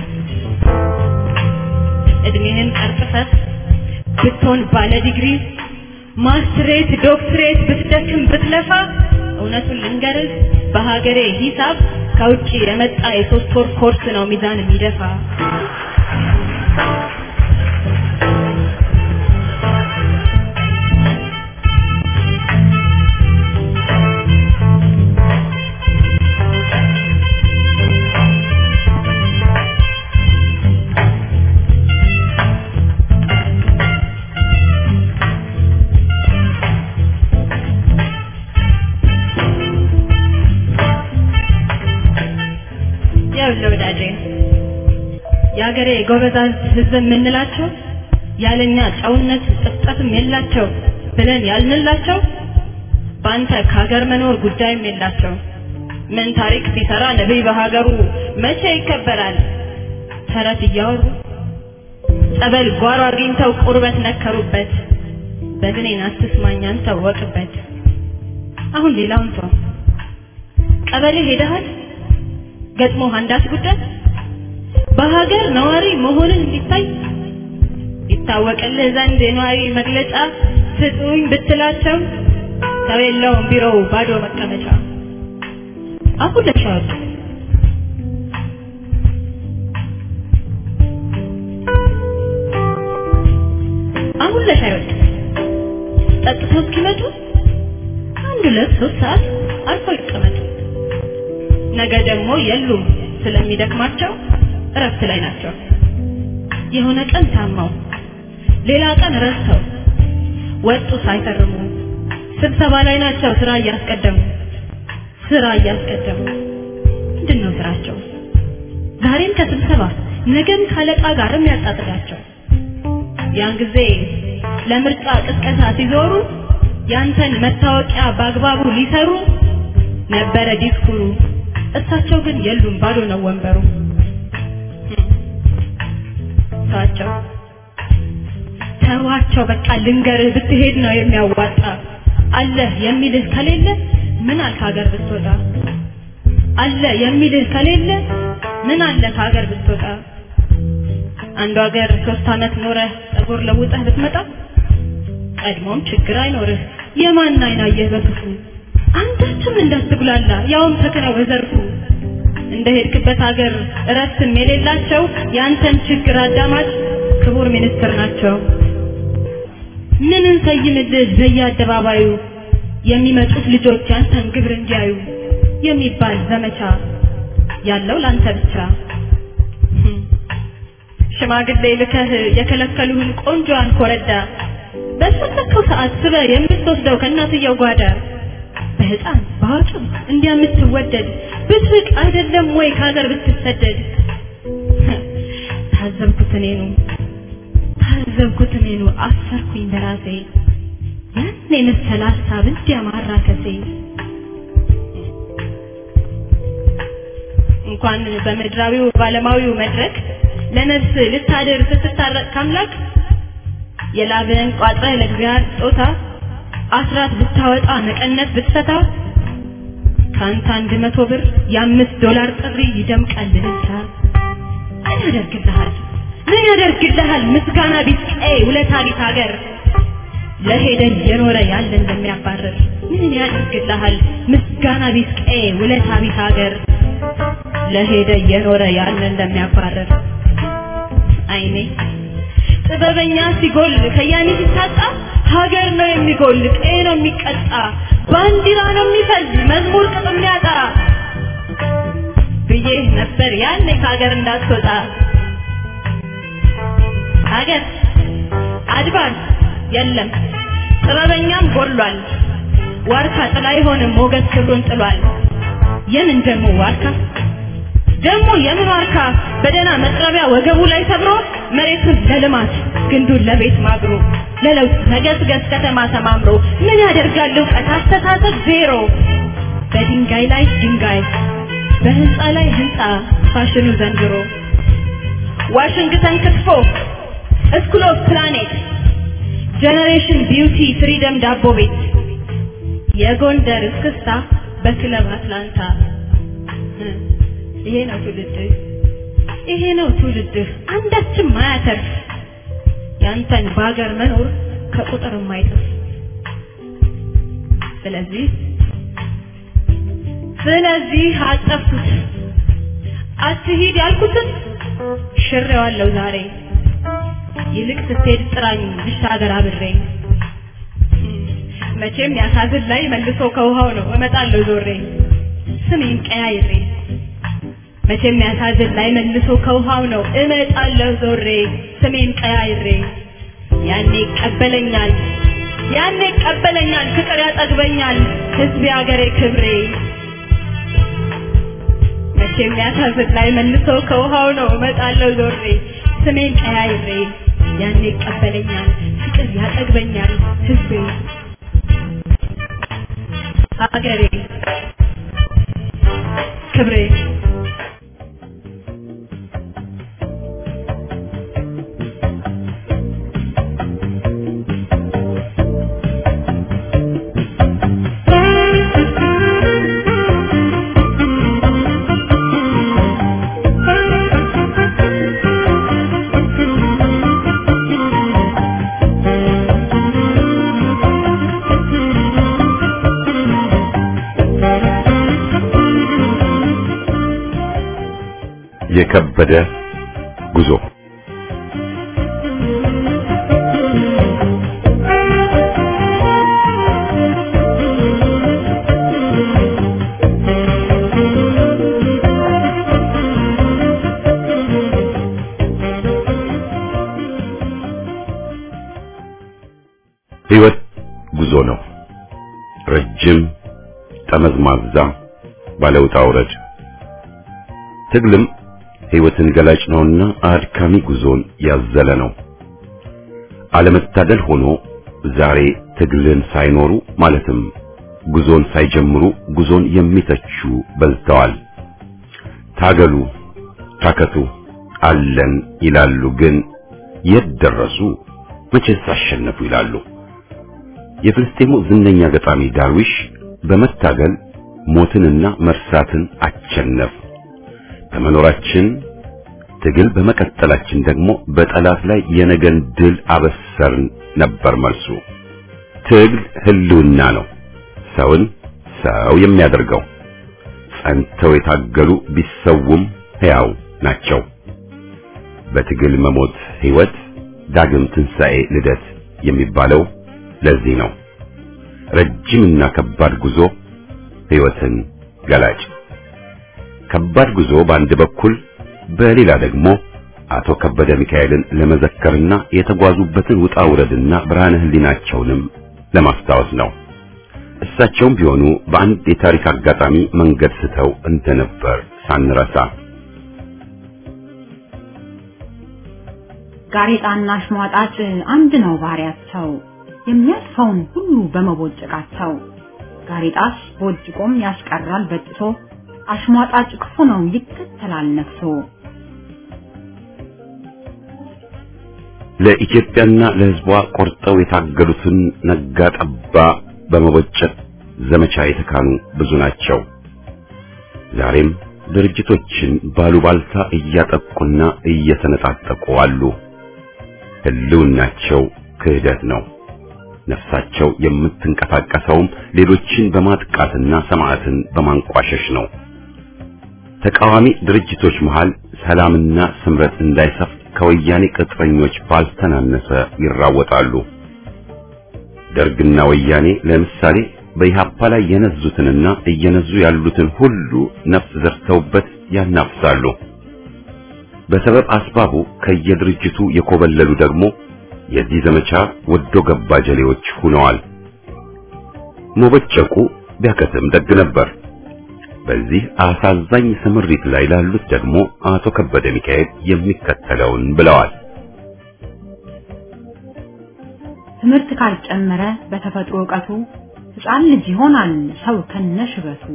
እድሜህን ቀርጥፈህ ብትሆን ባለ ዲግሪ ማስትሬት ዶክትሬት ብትደክም ብትለፋ እውነቱን ልንገርህ በሀገሬ ሂሳብ ከውጪ የመጣ የሶስት ወር ኮርስ ነው ሚዛን የሚደፋ ወዳጄ ያገሬ ጎበዛዝ ህዝብ ምንላቸው ያለኛ ጫውነት ጥፍጥፍም የላቸው ብለን ያልንላቸው ባንተ ከሀገር መኖር ጉዳይም የላቸው ምን ታሪክ ቢሰራ ነብይ በሀገሩ መቼ ይከበራል ተረት እያወሩ ጸበል ጓሮ አግኝተው ቁርበት ነከሩበት በግኔን አትስማኛን ተወቅበት አሁን ሌላውን ሰው ቀበሌ ሄደሃል ገጥሞ አንዳች ጉዳይ በሀገር ነዋሪ መሆንን እንዲታይ ይታወቅልህ ዘንድ የነዋሪ መግለጫ ስጡኝ ብትላቸው ሰው የለውም ቢሮው ባዶ መቀመጫ አሁን ለሻወት አሁን ለሻወት ጠጥተው እስኪመጡ አንድ ሁለት ሶስት ሰዓት አርፎ ይቀመጡ ነገ ደግሞ የሉም ስለሚደክማቸው እረፍት ላይ ናቸው የሆነ ቀን ታማው ሌላ ቀን ረስተው ወጡ ሳይፈርሙ ስብሰባ ላይ ናቸው ስራ እያስቀደሙ ስራ እያስቀደሙ ምንድነው ስራቸው ዛሬም ከስብሰባ ነገም ካለቃ ጋርም ያጣጥላቸው። ያን ጊዜ ለምርጫ ቅስቀሳ ሲዞሩ ያንተን መታወቂያ በአግባቡ ሊሰሩ ነበረ ዲስኩሩ። እሳቸው ግን የሉም፣ ባዶ ነው ወንበሩ። ታቸው ተዋቸው በቃ ልንገርህ ብትሄድ ነው የሚያዋጣ። አለ የሚልህ ከሌለ ምን አልክ ሀገር ብትወጣ? አለ የሚልህ ከሌለ ምን አለ ሀገር ብትወጣ? አንዱ ሀገር ሶስት አመት ኖረህ ጸጉር ለውጠህ ብትመጣ ቀድሞም ችግር አይኖርህ። የማን አይና የበክፉ አንዳችም እንዳትጉላላ ያውም ተከራው በዘርፉ። እንደሄድክበት ሀገር እረፍትም የሌላቸው ያንተን ችግር አዳማጭ ክቡር ሚኒስትር ናቸው። ምን እንሰይምልህ በየአደባባዩ የሚመጡት ልጆች ያንተን ግብር እንዲያዩ የሚባል ዘመቻ ያለው ላንተ ብቻ። ሽማግሌ ልከህ የከለከሉህን ቆንጆን ኮረዳ በፈለከው ሰዓት ስበ የምትወስደው ከእናትየው ጓዳ በህፃን ባጭ እንዲያምትወደድ ብትቅ አይደለም ወይ ካገር ብትሰደድ? ታዘብኩት እኔኑ ታዘብኩት እኔኑ አፈርኩኝ በራሴ ያኔ መሰለ ሀሳብ እንዲያማራ ከሴ። እንኳን በምድራዊው ባለማዊው መድረክ ለነፍስ ልታደር ስትታረቅ ካምላክ የላብህን ቋጥረህ ለእግዚአብሔር ጾታ አስራት ብታወጣ መቀነት ብትፈታ ካንተ አንድ መቶ ብር የአምስት ዶላር ጥሪ ይደምቃል ልልታ። ምን ያደርግልሃል ምን ያደርግልሃል ምስጋና ቢስቀ ውለታ ቢስ ሀገር ለሄደን የኖረ ያለ እንደሚያባረር። ምን ያደርግልሃል ምስጋና ቢስቀ ውለታ ቢስ ሀገር ለሄደ የኖረ ያለ እንደሚያባረር። አይኔ ጥበበኛ ሲጎል ከያኒ ሲታጣ ሀገር ነው የሚጎል ቀይ ነው የሚቀጣ ባንዲራ ነው የሚፈዝ መዝሙር ቅጥም ያጣ ብዬ ነበር ያኔ ከሀገር እንዳትወጣ። ሀገር አድባር የለም ጥበበኛም ጎሏል ዋርካ ጥላ አይሆንም ሞገስ ክብሩን ጥሏል። የምን ደሞ ዋርካ ደሞ የምን ዋርካ በደና መጥረቢያ ወገቡ ላይ ሰብሮ መሬቱን ለልማት ግንዱን ለቤት ማግሮ ለለውጥ ነገስገስ ከተማ ተማምሮ ምን ያደርጋል ዕውቀት አስተሳሰብ ዜሮ። በድንጋይ ላይ ድንጋይ በህንጻ ላይ ህንጻ ፋሽኑ ዘንድሮ ዋሽንግተን ክትፎ ስኩል ኦፍ ፕላኔት ጀነሬሽን ቢዩቲ ፍሪደም ዳቦ ቤት የጎንደር እስክስታ በክለብ አትላንታ። ይሄ ነው ትውልድህ ይሄ ነው ትውልድህ አንዳችም ማያተርፍ ያንተን ባገር መኖር ከቁጥር የማይጠፍ። ስለዚህ ስለዚህ አጠፍኩት አትሂድ ያልኩትን ሽሬዋለሁ ዛሬ ይልቅ ስትሄድ ጥራኝ ልሻገር አብሬ። መቼም ያሳዝን ላይ መልሶ ከውሃው ነው እመጣለሁ ዞሬ ስሜን ቀያይሬ። መቼም ያሳዝን ላይ መልሶ ከውሃው ነው እመጣለሁ ዞሬ ስሜን ቀያይሬ። ያኔ ይቀበለኛል ያኔ ይቀበለኛል ፍቅር ያጠግበኛል ህዝብ ያገሬ ክብሬ። መቼም ያሳዝን ላይ መልሶ ከውሃው ነው እመጣለሁ ዞሬ ስሜን ቀያይሬ። ያኔ ይቀበለኛል ፍቅር ያጠግበኛል ህዝቤ ሀገሬ ክብሬ። የከበደ ጉዞ ህይወት ጉዞ ነው። ረጅም ጠመዝማዛ ባለውጣ ውረድ ትግልም ሕይወትን ገላጭ ነውና አድካሚ ጉዞን ያዘለ ነው። አለመታደል ሆኖ ዛሬ ትግልን ሳይኖሩ ማለትም ጉዞን ሳይጀምሩ ጉዞን የሚተቹ በዝተዋል። ታገሉ ታከቱ አለን ይላሉ፣ ግን የት ደረሱ? መቼስ አሸነፉ ይላሉ። የፍልስጤሙ ዝነኛ ገጣሚ ዳርዊሽ በመታገል ሞትንና መርሳትን አቸነፍ፣ በመኖራችን ትግል በመቀጠላችን ደግሞ በጠላት ላይ የነገን ድል አበሰርን ነበር መልሱ። ትግል ህልውና ነው፣ ሰውን ሰው የሚያደርገው። ጸንተው የታገሉ ቢሰውም ሕያው ናቸው። በትግል መሞት ሕይወት፣ ዳግም ትንሣኤ ልደት የሚባለው ለዚህ ነው። ረጅምና ከባድ ጉዞ ሕይወትን ገላጭ። ከባድ ጉዞ በአንድ በኩል፣ በሌላ ደግሞ አቶ ከበደ ሚካኤልን ለመዘከርና የተጓዙበትን ውጣ ውረድና ብርሃነ ህሊናቸውንም ለማስታወስ ነው። እሳቸውም ቢሆኑ በአንድ የታሪክ አጋጣሚ መንገድ ስተው እንደነበር ሳንረሳ። ጋሬጣና አሽሟጣጭ አንድ ነው ባህሪያቸው፣ የሚያልፈውን ሁሉ በመቦጨቃቸው። ጋሬጣስ ቦጭቆም ያስቀራል በጥሶ፣ አሽሟጣጭ ክፉ ነው ይከተላል ነፍሶ። ለኢትዮጵያና ለሕዝቧ ቆርጠው የታገሉትን ነጋ ጠባ በመቦጨቅ ዘመቻ የተካኑ ብዙ ናቸው። ዛሬም ድርጅቶችን ባሉባልታ እያጠቁና እየተነጣጠቁ አሉ። ህልውናቸው ክህደት ነው። ነፍሳቸው የምትንቀሳቀሰውም ሌሎችን በማጥቃትና ሰማዕትን በማንቋሸሽ ነው። ተቃዋሚ ድርጅቶች መሃል ሰላምና ስምረት እንዳይሰፍ ከወያኔ ቅጥረኞች ባልተናነሰ ይራወጣሉ። ደርግና ወያኔ ለምሳሌ በኢህአፓ ላይ የነዙትንና እየነዙ ያሉትን ሁሉ ነፍስ ዘርተውበት ያናፍሳሉ። በሰበብ አስባቡ ከየድርጅቱ የኮበለሉ ደግሞ የዚህ ዘመቻ ወዶ ገባ ጀሌዎች ሆነዋል። መቦጨቁ ቢያከትም ደግ ነበር። በዚህ አሳዛኝ ስምሪት ላይ ላሉት ደግሞ አቶ ከበደ ሚካኤል የሚከተለውን ብለዋል። ትምህርት ካልጨመረ በተፈጥሮ ዕውቀቱ ሕፃን ልጅ ይሆናል ሰው ከነሽበቱ።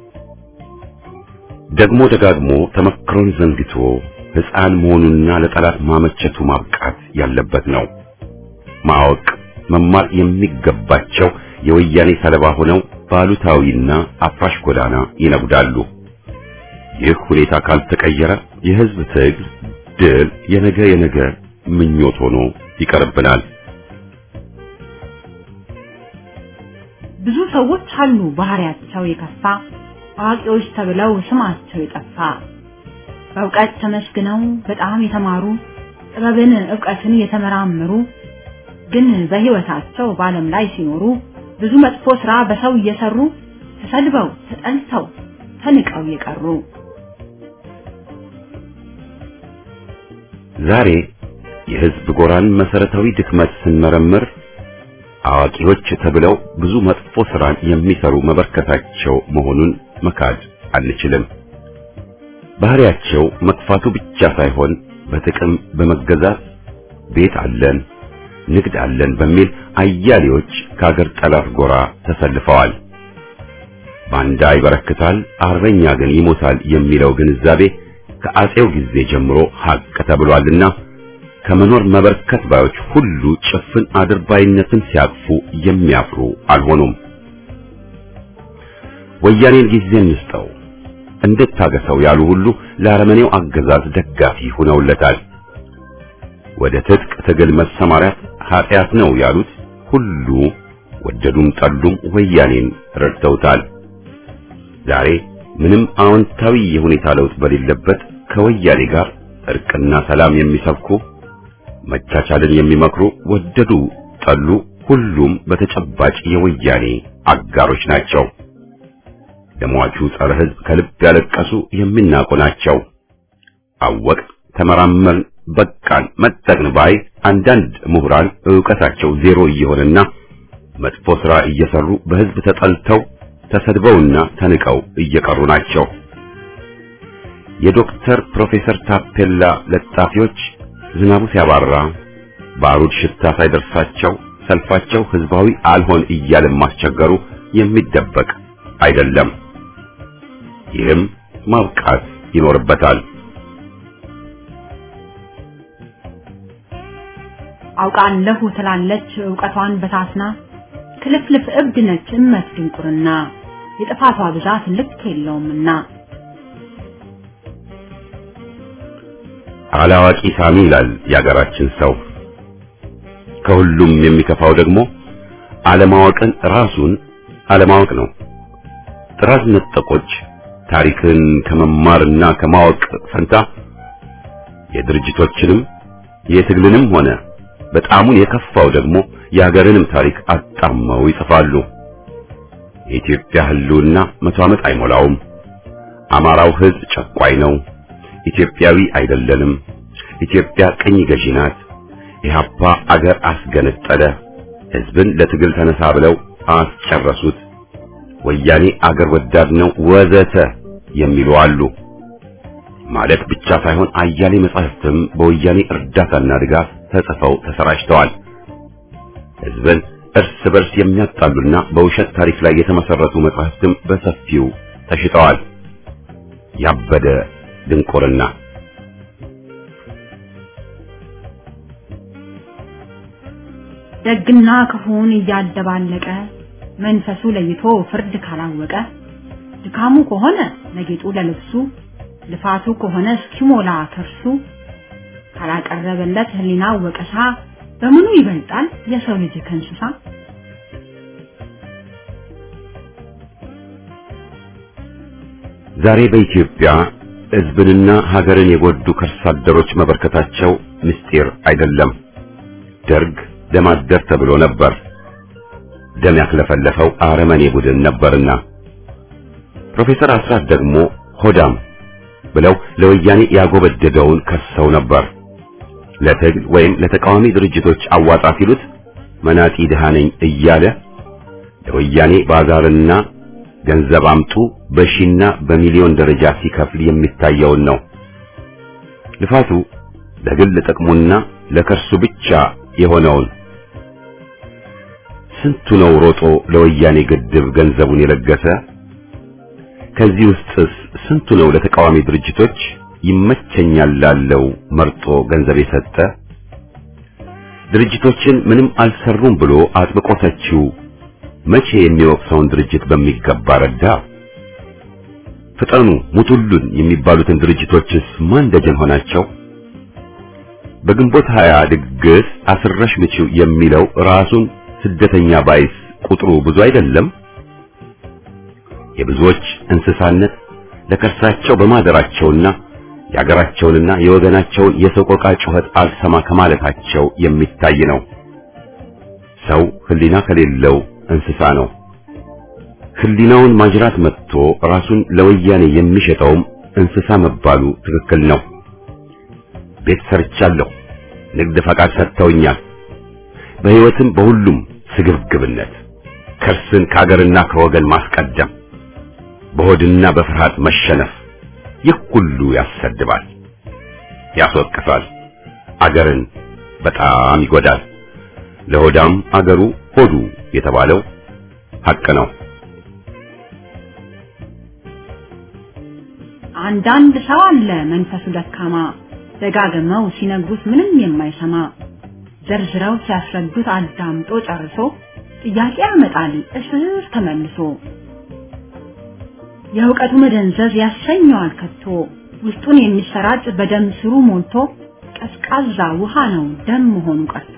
ደግሞ ደጋግሞ ተመክሮን ዘንግቶ ሕፃን መሆኑና ለጠላት ማመቸቱ ማብቃት ያለበት ነው። ማወቅ መማር የሚገባቸው የወያኔ ሰለባ ሆነው ባሉታዊና አፍራሽ ጎዳና ይነጉዳሉ። ይህ ሁኔታ ካልተቀየረ የሕዝብ ትግል ድል የነገ የነገ ምኞት ሆኖ ይቀርብናል። ብዙ ሰዎች አሉ ባህሪያቸው የከፋ፣ አዋቂዎች ተብለው ስማቸው የጠፋ። በእውቀት ተመስግነው በጣም የተማሩ፣ ጥበብን ዕውቀትን የተመራመሩ፣ ግን በሕይወታቸው በዓለም ላይ ሲኖሩ ብዙ መጥፎ ሥራ በሰው እየሰሩ ተሰድበው ተጠልተው ተንቀው የቀሩ። ዛሬ የሕዝብ ጎራን መሰረታዊ ድክመት ስንመረምር አዋቂዎች ተብለው ብዙ መጥፎ ሥራን የሚሰሩ መበርከታቸው መሆኑን መካድ አንችልም። ባህሪያቸው መክፋቱ ብቻ ሳይሆን በጥቅም በመገዛት ቤት አለን ንግድ አለን በሚል አያሌዎች ከአገር ጠላት ጎራ ተሰልፈዋል። ባንዳ ይበረክታል፣ አርበኛ ግን ይሞታል የሚለው ግንዛቤ ከአጼው ጊዜ ጀምሮ ሀቅ ተብሏልና ከመኖር መበርከት ባዮች ሁሉ ጭፍን አድርባይነትን ሲያቅፉ የሚያፍሩ አልሆኑም። ወያኔን ጊዜ እንስጠው እንድታገሰው ያሉ ሁሉ ለአረመኔው አገዛዝ ደጋፊ ሆነውለታል። ወደ ትጥቅ ትግል መሰማራት ኃጢአት ነው ያሉት ሁሉ ወደዱም ጠሉም ወያኔን ረድተውታል። ዛሬ ምንም አዎንታዊ የሁኔታ ለውጥ በሌለበት ከወያኔ ጋር እርቅና ሰላም የሚሰብኩ መቻቻልን የሚመክሩ ወደዱ ጠሉ ሁሉም በተጨባጭ የወያኔ አጋሮች ናቸው። ደሟቹ ጸረ ሕዝብ ከልብ ያለቀሱ የሚናቁ ናቸው። አወቅ ተመራመርን በቃን መጠቅን ባይ አንዳንድ ምሁራን ዕውቀታቸው ዜሮ እየሆነና መጥፎ ሥራ እየሰሩ በሕዝብ ተጠልተው ተሰድበውና ተንቀው እየቀሩ ናቸው። የዶክተር ፕሮፌሰር ታፔላ ለጣፊዎች ዝናቡ ሲያባራ ባሩድ ሽታ ሳይደርሳቸው ሰልፋቸው ህዝባዊ አልሆን እያለ ማስቸገሩ የሚደበቅ አይደለም። ይህም ማብቃት ይኖርበታል። አውቃለሁ ትላለች ዕውቀቷን በታስና ክልፍልፍ እብድ ነች እመት ድንቁርና የጥፋቷ ብዛት ልክ የለውምና። አላዋቂ ሳሚ ይላል ያገራችን ሰው። ከሁሉም የሚከፋው ደግሞ አለማወቅን ራሱን አለማወቅ ነው። ጥራዝ ነጠቆች ታሪክን ከመማርና ከማወቅ ፈንታ የድርጅቶችንም የትግልንም ሆነ በጣሙን የከፋው ደግሞ የሀገርንም ታሪክ አጣመው ይጽፋሉ። የኢትዮጵያ ህልውና መቶ ዓመት አይሞላውም። አማራው ህዝብ ጨቋይ ነው። ኢትዮጵያዊ አይደለንም። ኢትዮጵያ ቅኝ ገዢ ናት። ኢህአፓ አገር አስገነጠለ። ህዝብን ለትግል ተነሳ ብለው አስጨረሱት። ወያኔ አገር ወዳድ ነው ወዘተ የሚሉ አሉ። ማለት ብቻ ሳይሆን አያሌ መጻሕፍትም በወያኔ እርዳታና ድጋፍ ተጽፈው ተሰራጭተዋል። ህዝብን እርስ በርስ የሚያጣሉና በውሸት ታሪክ ላይ የተመሰረቱ መጻሕፍትም በሰፊው ተሽጠዋል። ያበደ ድንቁርና። ደግና ክፉን እያደባለቀ መንፈሱ ለይቶ ፍርድ ካላወቀ ድካሙ ከሆነ ለጌጡ ለልብሱ ልፋቱ ከሆነ እስኪሞላ ከርሱ ካላቀረበለት ህሊና ወቀሳ በምኑ ይበልጣል የሰው ልጅ ከእንስሳ? ዛሬ በኢትዮጵያ ህዝብንና ሀገርን የጎዱ ከርሳ አደሮች መበርከታቸው ምስጢር አይደለም። ደርግ ደም አደር ተብሎ ነበር። ደም ያክለፈለፈው አረመኔ ቡድን ነበርና ፕሮፌሰር አስራት ደግሞ ሆዳም ብለው ለወያኔ ያጎበደደውን ከሰው ነበር። ለትግል ወይም ለተቃዋሚ ድርጅቶች አዋጣ ሲሉት መናጢ ድሃ ነኝ እያለ ለወያኔ ባዛርና ገንዘብ አምጡ በሺና በሚሊዮን ደረጃ ሲከፍል የሚታየውን ነው። ልፋቱ ለግል ጥቅሙና ለከርሱ ብቻ የሆነውን። ስንቱ ነው ሮጦ ለወያኔ ግድብ ገንዘቡን የለገሰ? ከዚህ ውስጥስ ስንቱ ነው ለተቃዋሚ ድርጅቶች ይመቸኛል ላለው መርጦ ገንዘብ የሰጠ? ድርጅቶችን ምንም አልሰሩም ብሎ አጥብቆ ተቺው መቼ የሚወቅሰውን ድርጅት በሚገባ ረዳ? ፍጠኑ ሙቱሉን የሚባሉትን ድርጅቶችስ ማን ደጀን ሆናቸው? በግንቦት ሀያ ድግስ አስረሽ ምቺው የሚለው ራሱን ስደተኛ ባይስ ቁጥሩ ብዙ አይደለም? የብዙዎች እንስሳነት ለከርሳቸው በማደራቸውና የአገራቸውንና የወገናቸውን የሰቆቃ ጩኸት አልሰማ ከማለታቸው የሚታይ ነው። ሰው ህሊና ከሌለው እንስሳ ነው። ህሊናውን ማጅራት መጥቶ ራሱን ለወያኔ የሚሸጠውም እንስሳ መባሉ ትክክል ነው። ቤት ሰርቻለሁ፣ ንግድ ፈቃድ ሰጥተውኛል፣ በህይወትም በሁሉም ስግብግብነት ከርስን ከአገርና ከወገን ማስቀደም፣ በሆድና በፍርሃት መሸነፍ፣ ይህ ሁሉ ያሰድባል፣ ያስወቅሳል፣ አገርን በጣም ይጎዳል። ለሆዳም አገሩ ሆዱ የተባለው ሐቅ ነው። አንዳንድ ሰው አለ መንፈሱ ደካማ ደጋግመው ሲነግሩት ምንም የማይሰማ ዘርዝረው ሲያስረዱት አዳምጦ ጨርሶ ጥያቄ ያመጣል እስር ተመልሶ። የእውቀቱ መደንዘዝ ያሰኘዋል ከቶ ውስጡን የሚሰራጭ በደም ስሩ ሞልቶ ቀዝቃዛ ውሃ ነው ደም መሆኑ ቀርቶ።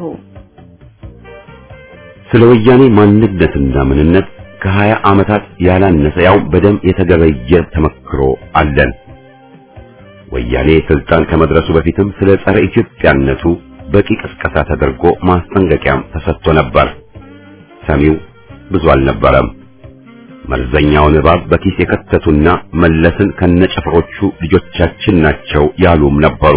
ስለ ወያኔ ማንነትና ምንነት ከሀያ ዓመታት ያላነሰ ያው በደም የተገበየ ተመክሮ አለን። ወያኔ ስልጣን ከመድረሱ በፊትም ስለ ጸረ ኢትዮጵያነቱ በቂ ቅስቀሳ ተደርጎ ማስጠንቀቂያም ተሰጥቶ ነበር። ሰሚው ብዙ አልነበረም። መርዘኛውን እባብ በኪስ የከተቱና መለስን ከነጨፍሮቹ ልጆቻችን ናቸው ያሉም ነበሩ።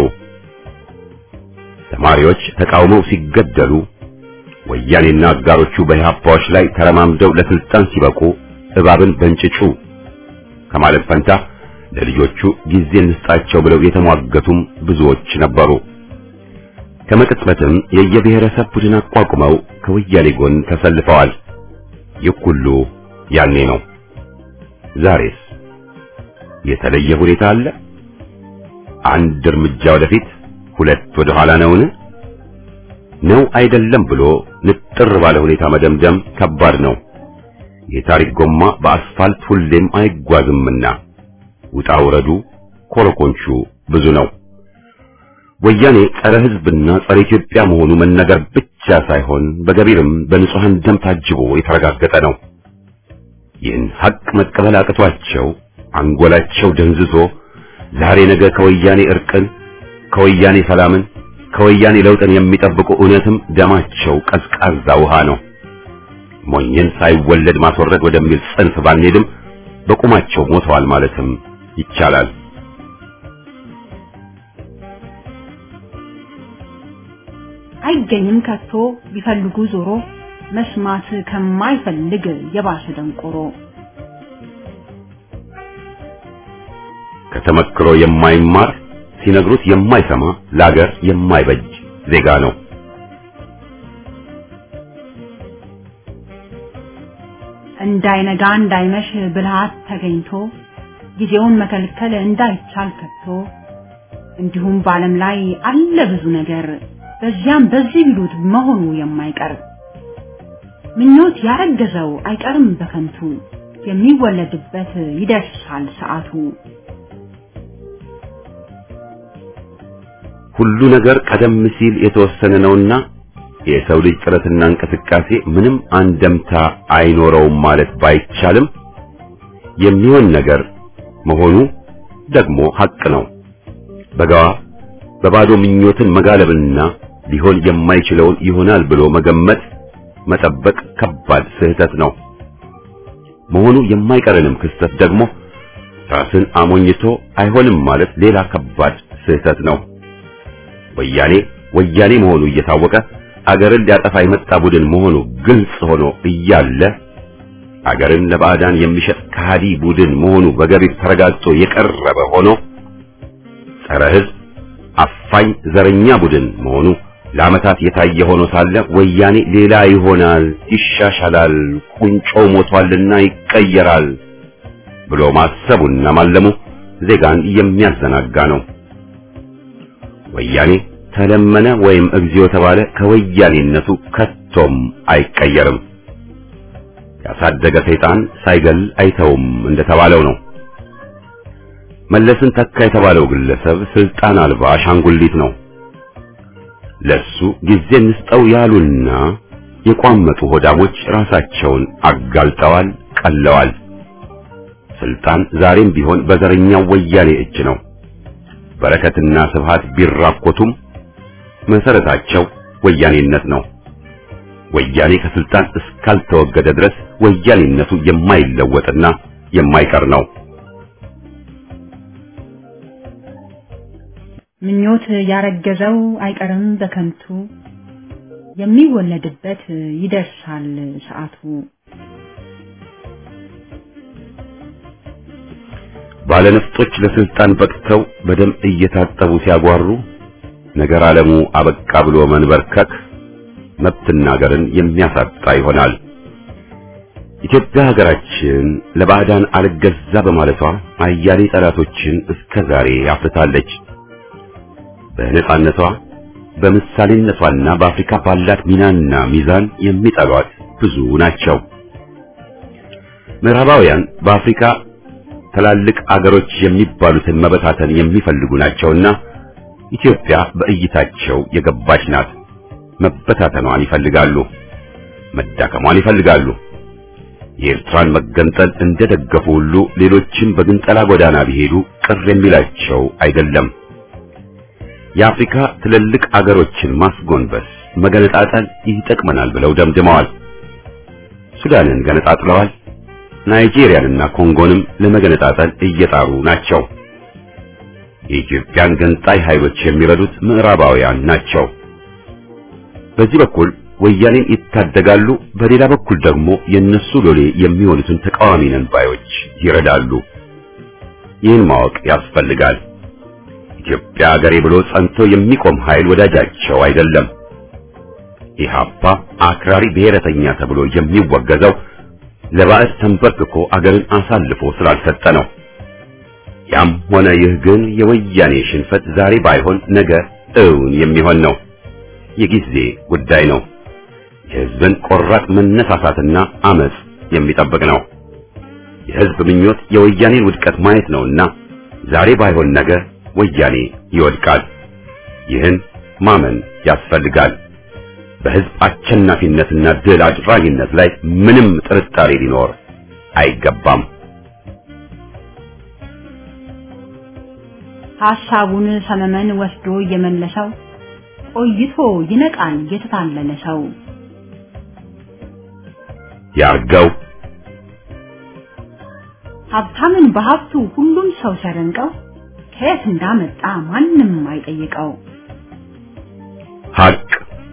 ተማሪዎች ተቃውመው ሲገደሉ ወያኔና አጋሮቹ በኢህአፓዎች ላይ ተረማምደው ለስልጣን ሲበቁ እባብን በእንጭጩ ከማለት ፈንታ ለልጆቹ ጊዜ እንስጣቸው ብለው የተሟገቱም ብዙዎች ነበሩ። ከመቅጽበትም የየብሔረሰብ ቡድን አቋቁመው ከወያኔ ጎን ተሰልፈዋል። ይህ ሁሉ ያኔ ነው። ዛሬስ የተለየ ሁኔታ አለ? አንድ እርምጃ ወደፊት ሁለት ወደ ኋላ ነውን? ነው አይደለም ብሎ ንጥር ባለ ሁኔታ መደምደም ከባድ ነው። የታሪክ ጎማ በአስፋልት ሁሌም አይጓዝምና ውጣ ውረዱ ኮረኮንቹ ብዙ ነው። ወያኔ ጸረ ሕዝብና ጸረ ኢትዮጵያ መሆኑ መነገር ብቻ ሳይሆን በገቢርም በንጹሃን ደም ታጅቦ የተረጋገጠ ነው። ይህን ሐቅ መቀበል አቅቷቸው አንጎላቸው ደንዝዞ ዛሬ ነገ ከወያኔ እርቅን፣ ከወያኔ ሰላምን፣ ከወያኔ ለውጥን የሚጠብቁ እውነትም ደማቸው ቀዝቃዛ ውሃ ነው። ሞኝን ሳይወለድ ማስወረድ ወደሚል ጽንፍ ባንሄድም በቁማቸው ሞተዋል ማለትም ይቻላል። አይገኝም ከቶ ቢፈልጉ ዞሮ መስማት ከማይፈልግ የባሰ ደንቆሮ ከተመክሮ የማይማር ሲነግሩት የማይሰማ ለአገር የማይበጅ ዜጋ ነው። እንዳይነጋ እንዳይመሽ ብልሃት ተገኝቶ ጊዜውን መከልከል እንዳይቻል ከቶ እንዲሁም በዓለም ላይ አለ ብዙ ነገር በዚያም በዚህ ቢሉት መሆኑ የማይቀር ምኞት ያረገዘው አይቀርም በከንቱ የሚወለድበት ይደርሳል ሰዓቱ። ሁሉ ነገር ቀደም ሲል የተወሰነ ነውና የሰው ልጅ ጥረትና እንቅስቃሴ ምንም አንደምታ አይኖረውም ማለት ባይቻልም የሚሆን ነገር መሆኑ ደግሞ ሐቅ ነው። በጋዋ በባዶ ምኞትን መጋለብና ሊሆን የማይችለውን ይሆናል ብሎ መገመት መጠበቅ ከባድ ስህተት ነው። መሆኑ የማይቀርንም ክስተት ደግሞ ራስን አሞኝቶ አይሆንም ማለት ሌላ ከባድ ስህተት ነው። ወያኔ ወያኔ መሆኑ እየታወቀ አገርን ሊያጠፋ የመጣ ቡድን መሆኑ ግልጽ ሆኖ እያለ አገርን ለባዕዳን የሚሸጥ ከሃዲ ቡድን መሆኑ በገቢር ተረጋግጦ የቀረበ ሆኖ ጸረ ሕዝብ አፋኝ ዘረኛ ቡድን መሆኑ ለዓመታት የታየ ሆኖ ሳለ ወያኔ ሌላ ይሆናል፣ ይሻሻላል፣ ቁንጮው ሞቷልና ይቀየራል ብሎ ማሰቡና ማለሙ ዜጋን የሚያዘናጋ ነው። ወያኔ ተለመነ ወይም እግዚኦ ተባለ ከወያኔነቱ ከቶም አይቀየርም። ያሳደገ ሰይጣን ሳይገል አይተውም እንደተባለው ነው። መለስን ተካ የተባለው ግለሰብ ስልጣን አልባ አሻንጉሊት ነው። ለሱ ጊዜ እንስጠው ያሉና የቋመጡ ሆዳሞች ራሳቸውን አጋልጠዋል፣ ቀለዋል። ስልጣን ዛሬም ቢሆን በዘረኛው ወያኔ እጅ ነው። በረከትና ስብሃት ቢራኮቱም መሰረታቸው ወያኔነት ነው። ወያኔ ከስልጣን እስካልተወገደ ድረስ ወያኔነቱ የማይለወጥና የማይቀር ነው። ምኞት ያረገዘው አይቀርም በከንቱ የሚወለድበት ይደርሳል ሰዓቱ። ባለነፍጦች ለስልጣን በቅተው በደም እየታጠቡ ሲያጓሩ ነገር ዓለሙ አበቃ ብሎ መንበርከክ መብትና ሀገርን የሚያሳጣ ይሆናል። ኢትዮጵያ ሀገራችን ለባዕዳን አልገዛ በማለቷ አያሌ ጠላቶችን እስከዛሬ አፍርታለች። በነጻነቷ በምሳሌነቷና በአፍሪካ ባላት ሚናና ሚዛን የሚጠሏት ብዙ ናቸው። ምዕራባውያን በአፍሪካ ትላልቅ አገሮች የሚባሉትን መበታተን የሚፈልጉ ናቸውና ኢትዮጵያ በእይታቸው የገባች ናት። መበታተኗን ይፈልጋሉ፣ መዳከሟን ይፈልጋሉ። የኤርትራን መገንጠል እንደደገፉ ሁሉ ሌሎችን በግንጠላ ጎዳና ቢሄዱ ቅር የሚላቸው አይደለም። የአፍሪካ ትልልቅ አገሮችን ማስጎንበስ፣ መገነጣጠል ይጠቅመናል ብለው ደምድመዋል። ሱዳንን ገነጣጥለዋል። ናይጄሪያንና ኮንጎንም ለመገነጣጠል እየጣሩ ናቸው። የኢትዮጵያን ገንጣይ ኃይሎች የሚረዱት ምዕራባውያን ናቸው። በዚህ በኩል ወያኔን ይታደጋሉ፣ በሌላ በኩል ደግሞ የነሱ ሎሌ የሚሆኑትን ተቃዋሚ ነን ባዮች ይረዳሉ። ይህን ማወቅ ያስፈልጋል። ኢትዮጵያ ሀገሬ ብሎ ጸንቶ የሚቆም ኃይል ወዳጃቸው አይደለም። ኢህአፓ አክራሪ ብሔረተኛ ተብሎ የሚወገዘው ለባዕድ ተንበርክኮ አገርን አሳልፎ ስላልሰጠ ነው። ያም ሆነ ይህ ግን የወያኔ ሽንፈት ዛሬ ባይሆን ነገ እውን የሚሆን ነው። የጊዜ ጉዳይ ነው። የህዝብን ቆራጥ መነሳሳትና አመጽ የሚጠብቅ ነው። የህዝብ ምኞት የወያኔን ውድቀት ማየት ነውና ዛሬ ባይሆን ነገ ወያኔ ይወድቃል። ይህን ማመን ያስፈልጋል። በህዝብ አሸናፊነትና ድል አድራጊነት ላይ ምንም ጥርጣሬ ሊኖር አይገባም። ሐሳቡን ሰመመን ወስዶ እየመለሰው ቆይቶ ይነቃል የተታለለ ሰው። ያርገው ሀብታምን በሀብቱ ሁሉም ሰው ሲያደንቀው ከየት እንዳመጣ ማንም አይጠይቀው። ሀቅ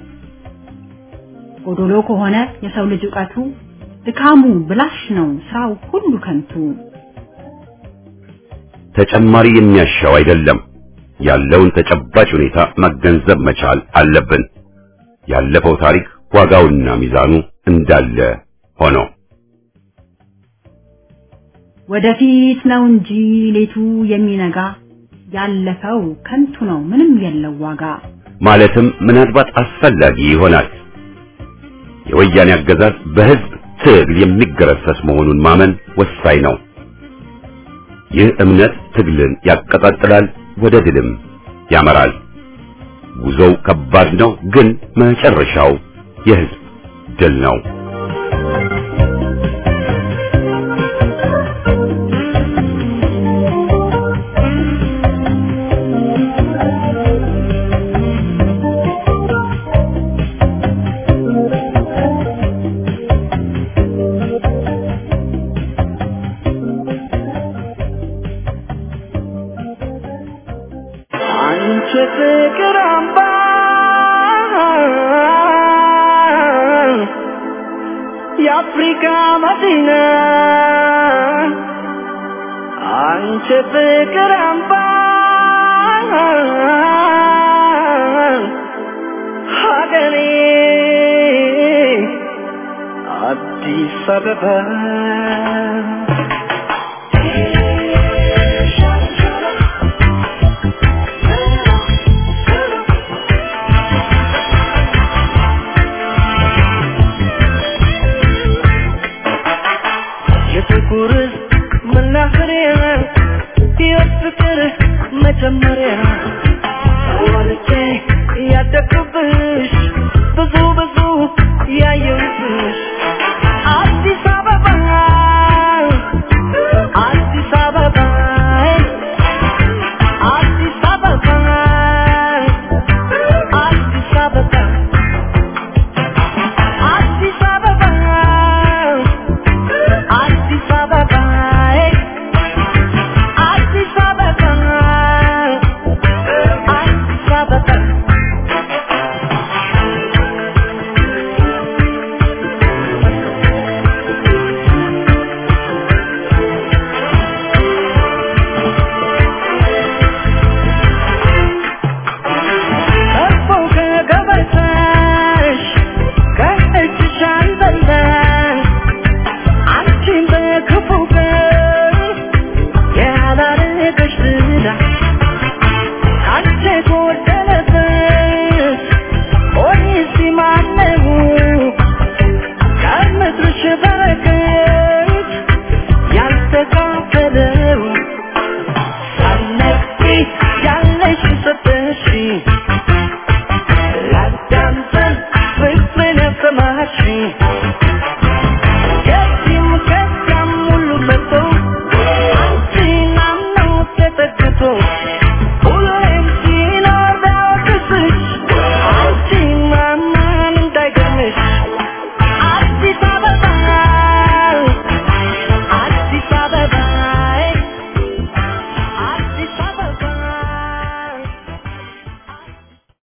ጎዶሎ ከሆነ የሰው ልጅ ዕውቀቱ ድካሙ ብላሽ ነው ስራው ሁሉ ከንቱ። ተጨማሪ የሚያሻው አይደለም። ያለውን ተጨባጭ ሁኔታ መገንዘብ መቻል አለብን። ያለፈው ታሪክ ዋጋውና ሚዛኑ እንዳለ ሆኖ ወደፊት ነው እንጂ ሌቱ የሚነጋ ያለፈው ከንቱ ነው ምንም የለው ዋጋ ማለትም ምናልባት አስፈላጊ ይሆናል። የወያኔ አገዛዝ በህዝብ ትግል የሚገረሰስ መሆኑን ማመን ወሳኝ ነው። ይህ እምነት ትግልን ያቀጣጥላል፣ ወደ ድልም ያመራል። ጉዞው ከባድ ነው፣ ግን መጨረሻው የህዝብ ድል ነው። የአፍሪካ መዲና አንቺ ፍቅር አምባ ሀገሬ አዲስ አበባ የፍቅርህ መናኸሪያ የፍቅርህ መጀመሪያ ወልጄ ያደግኩ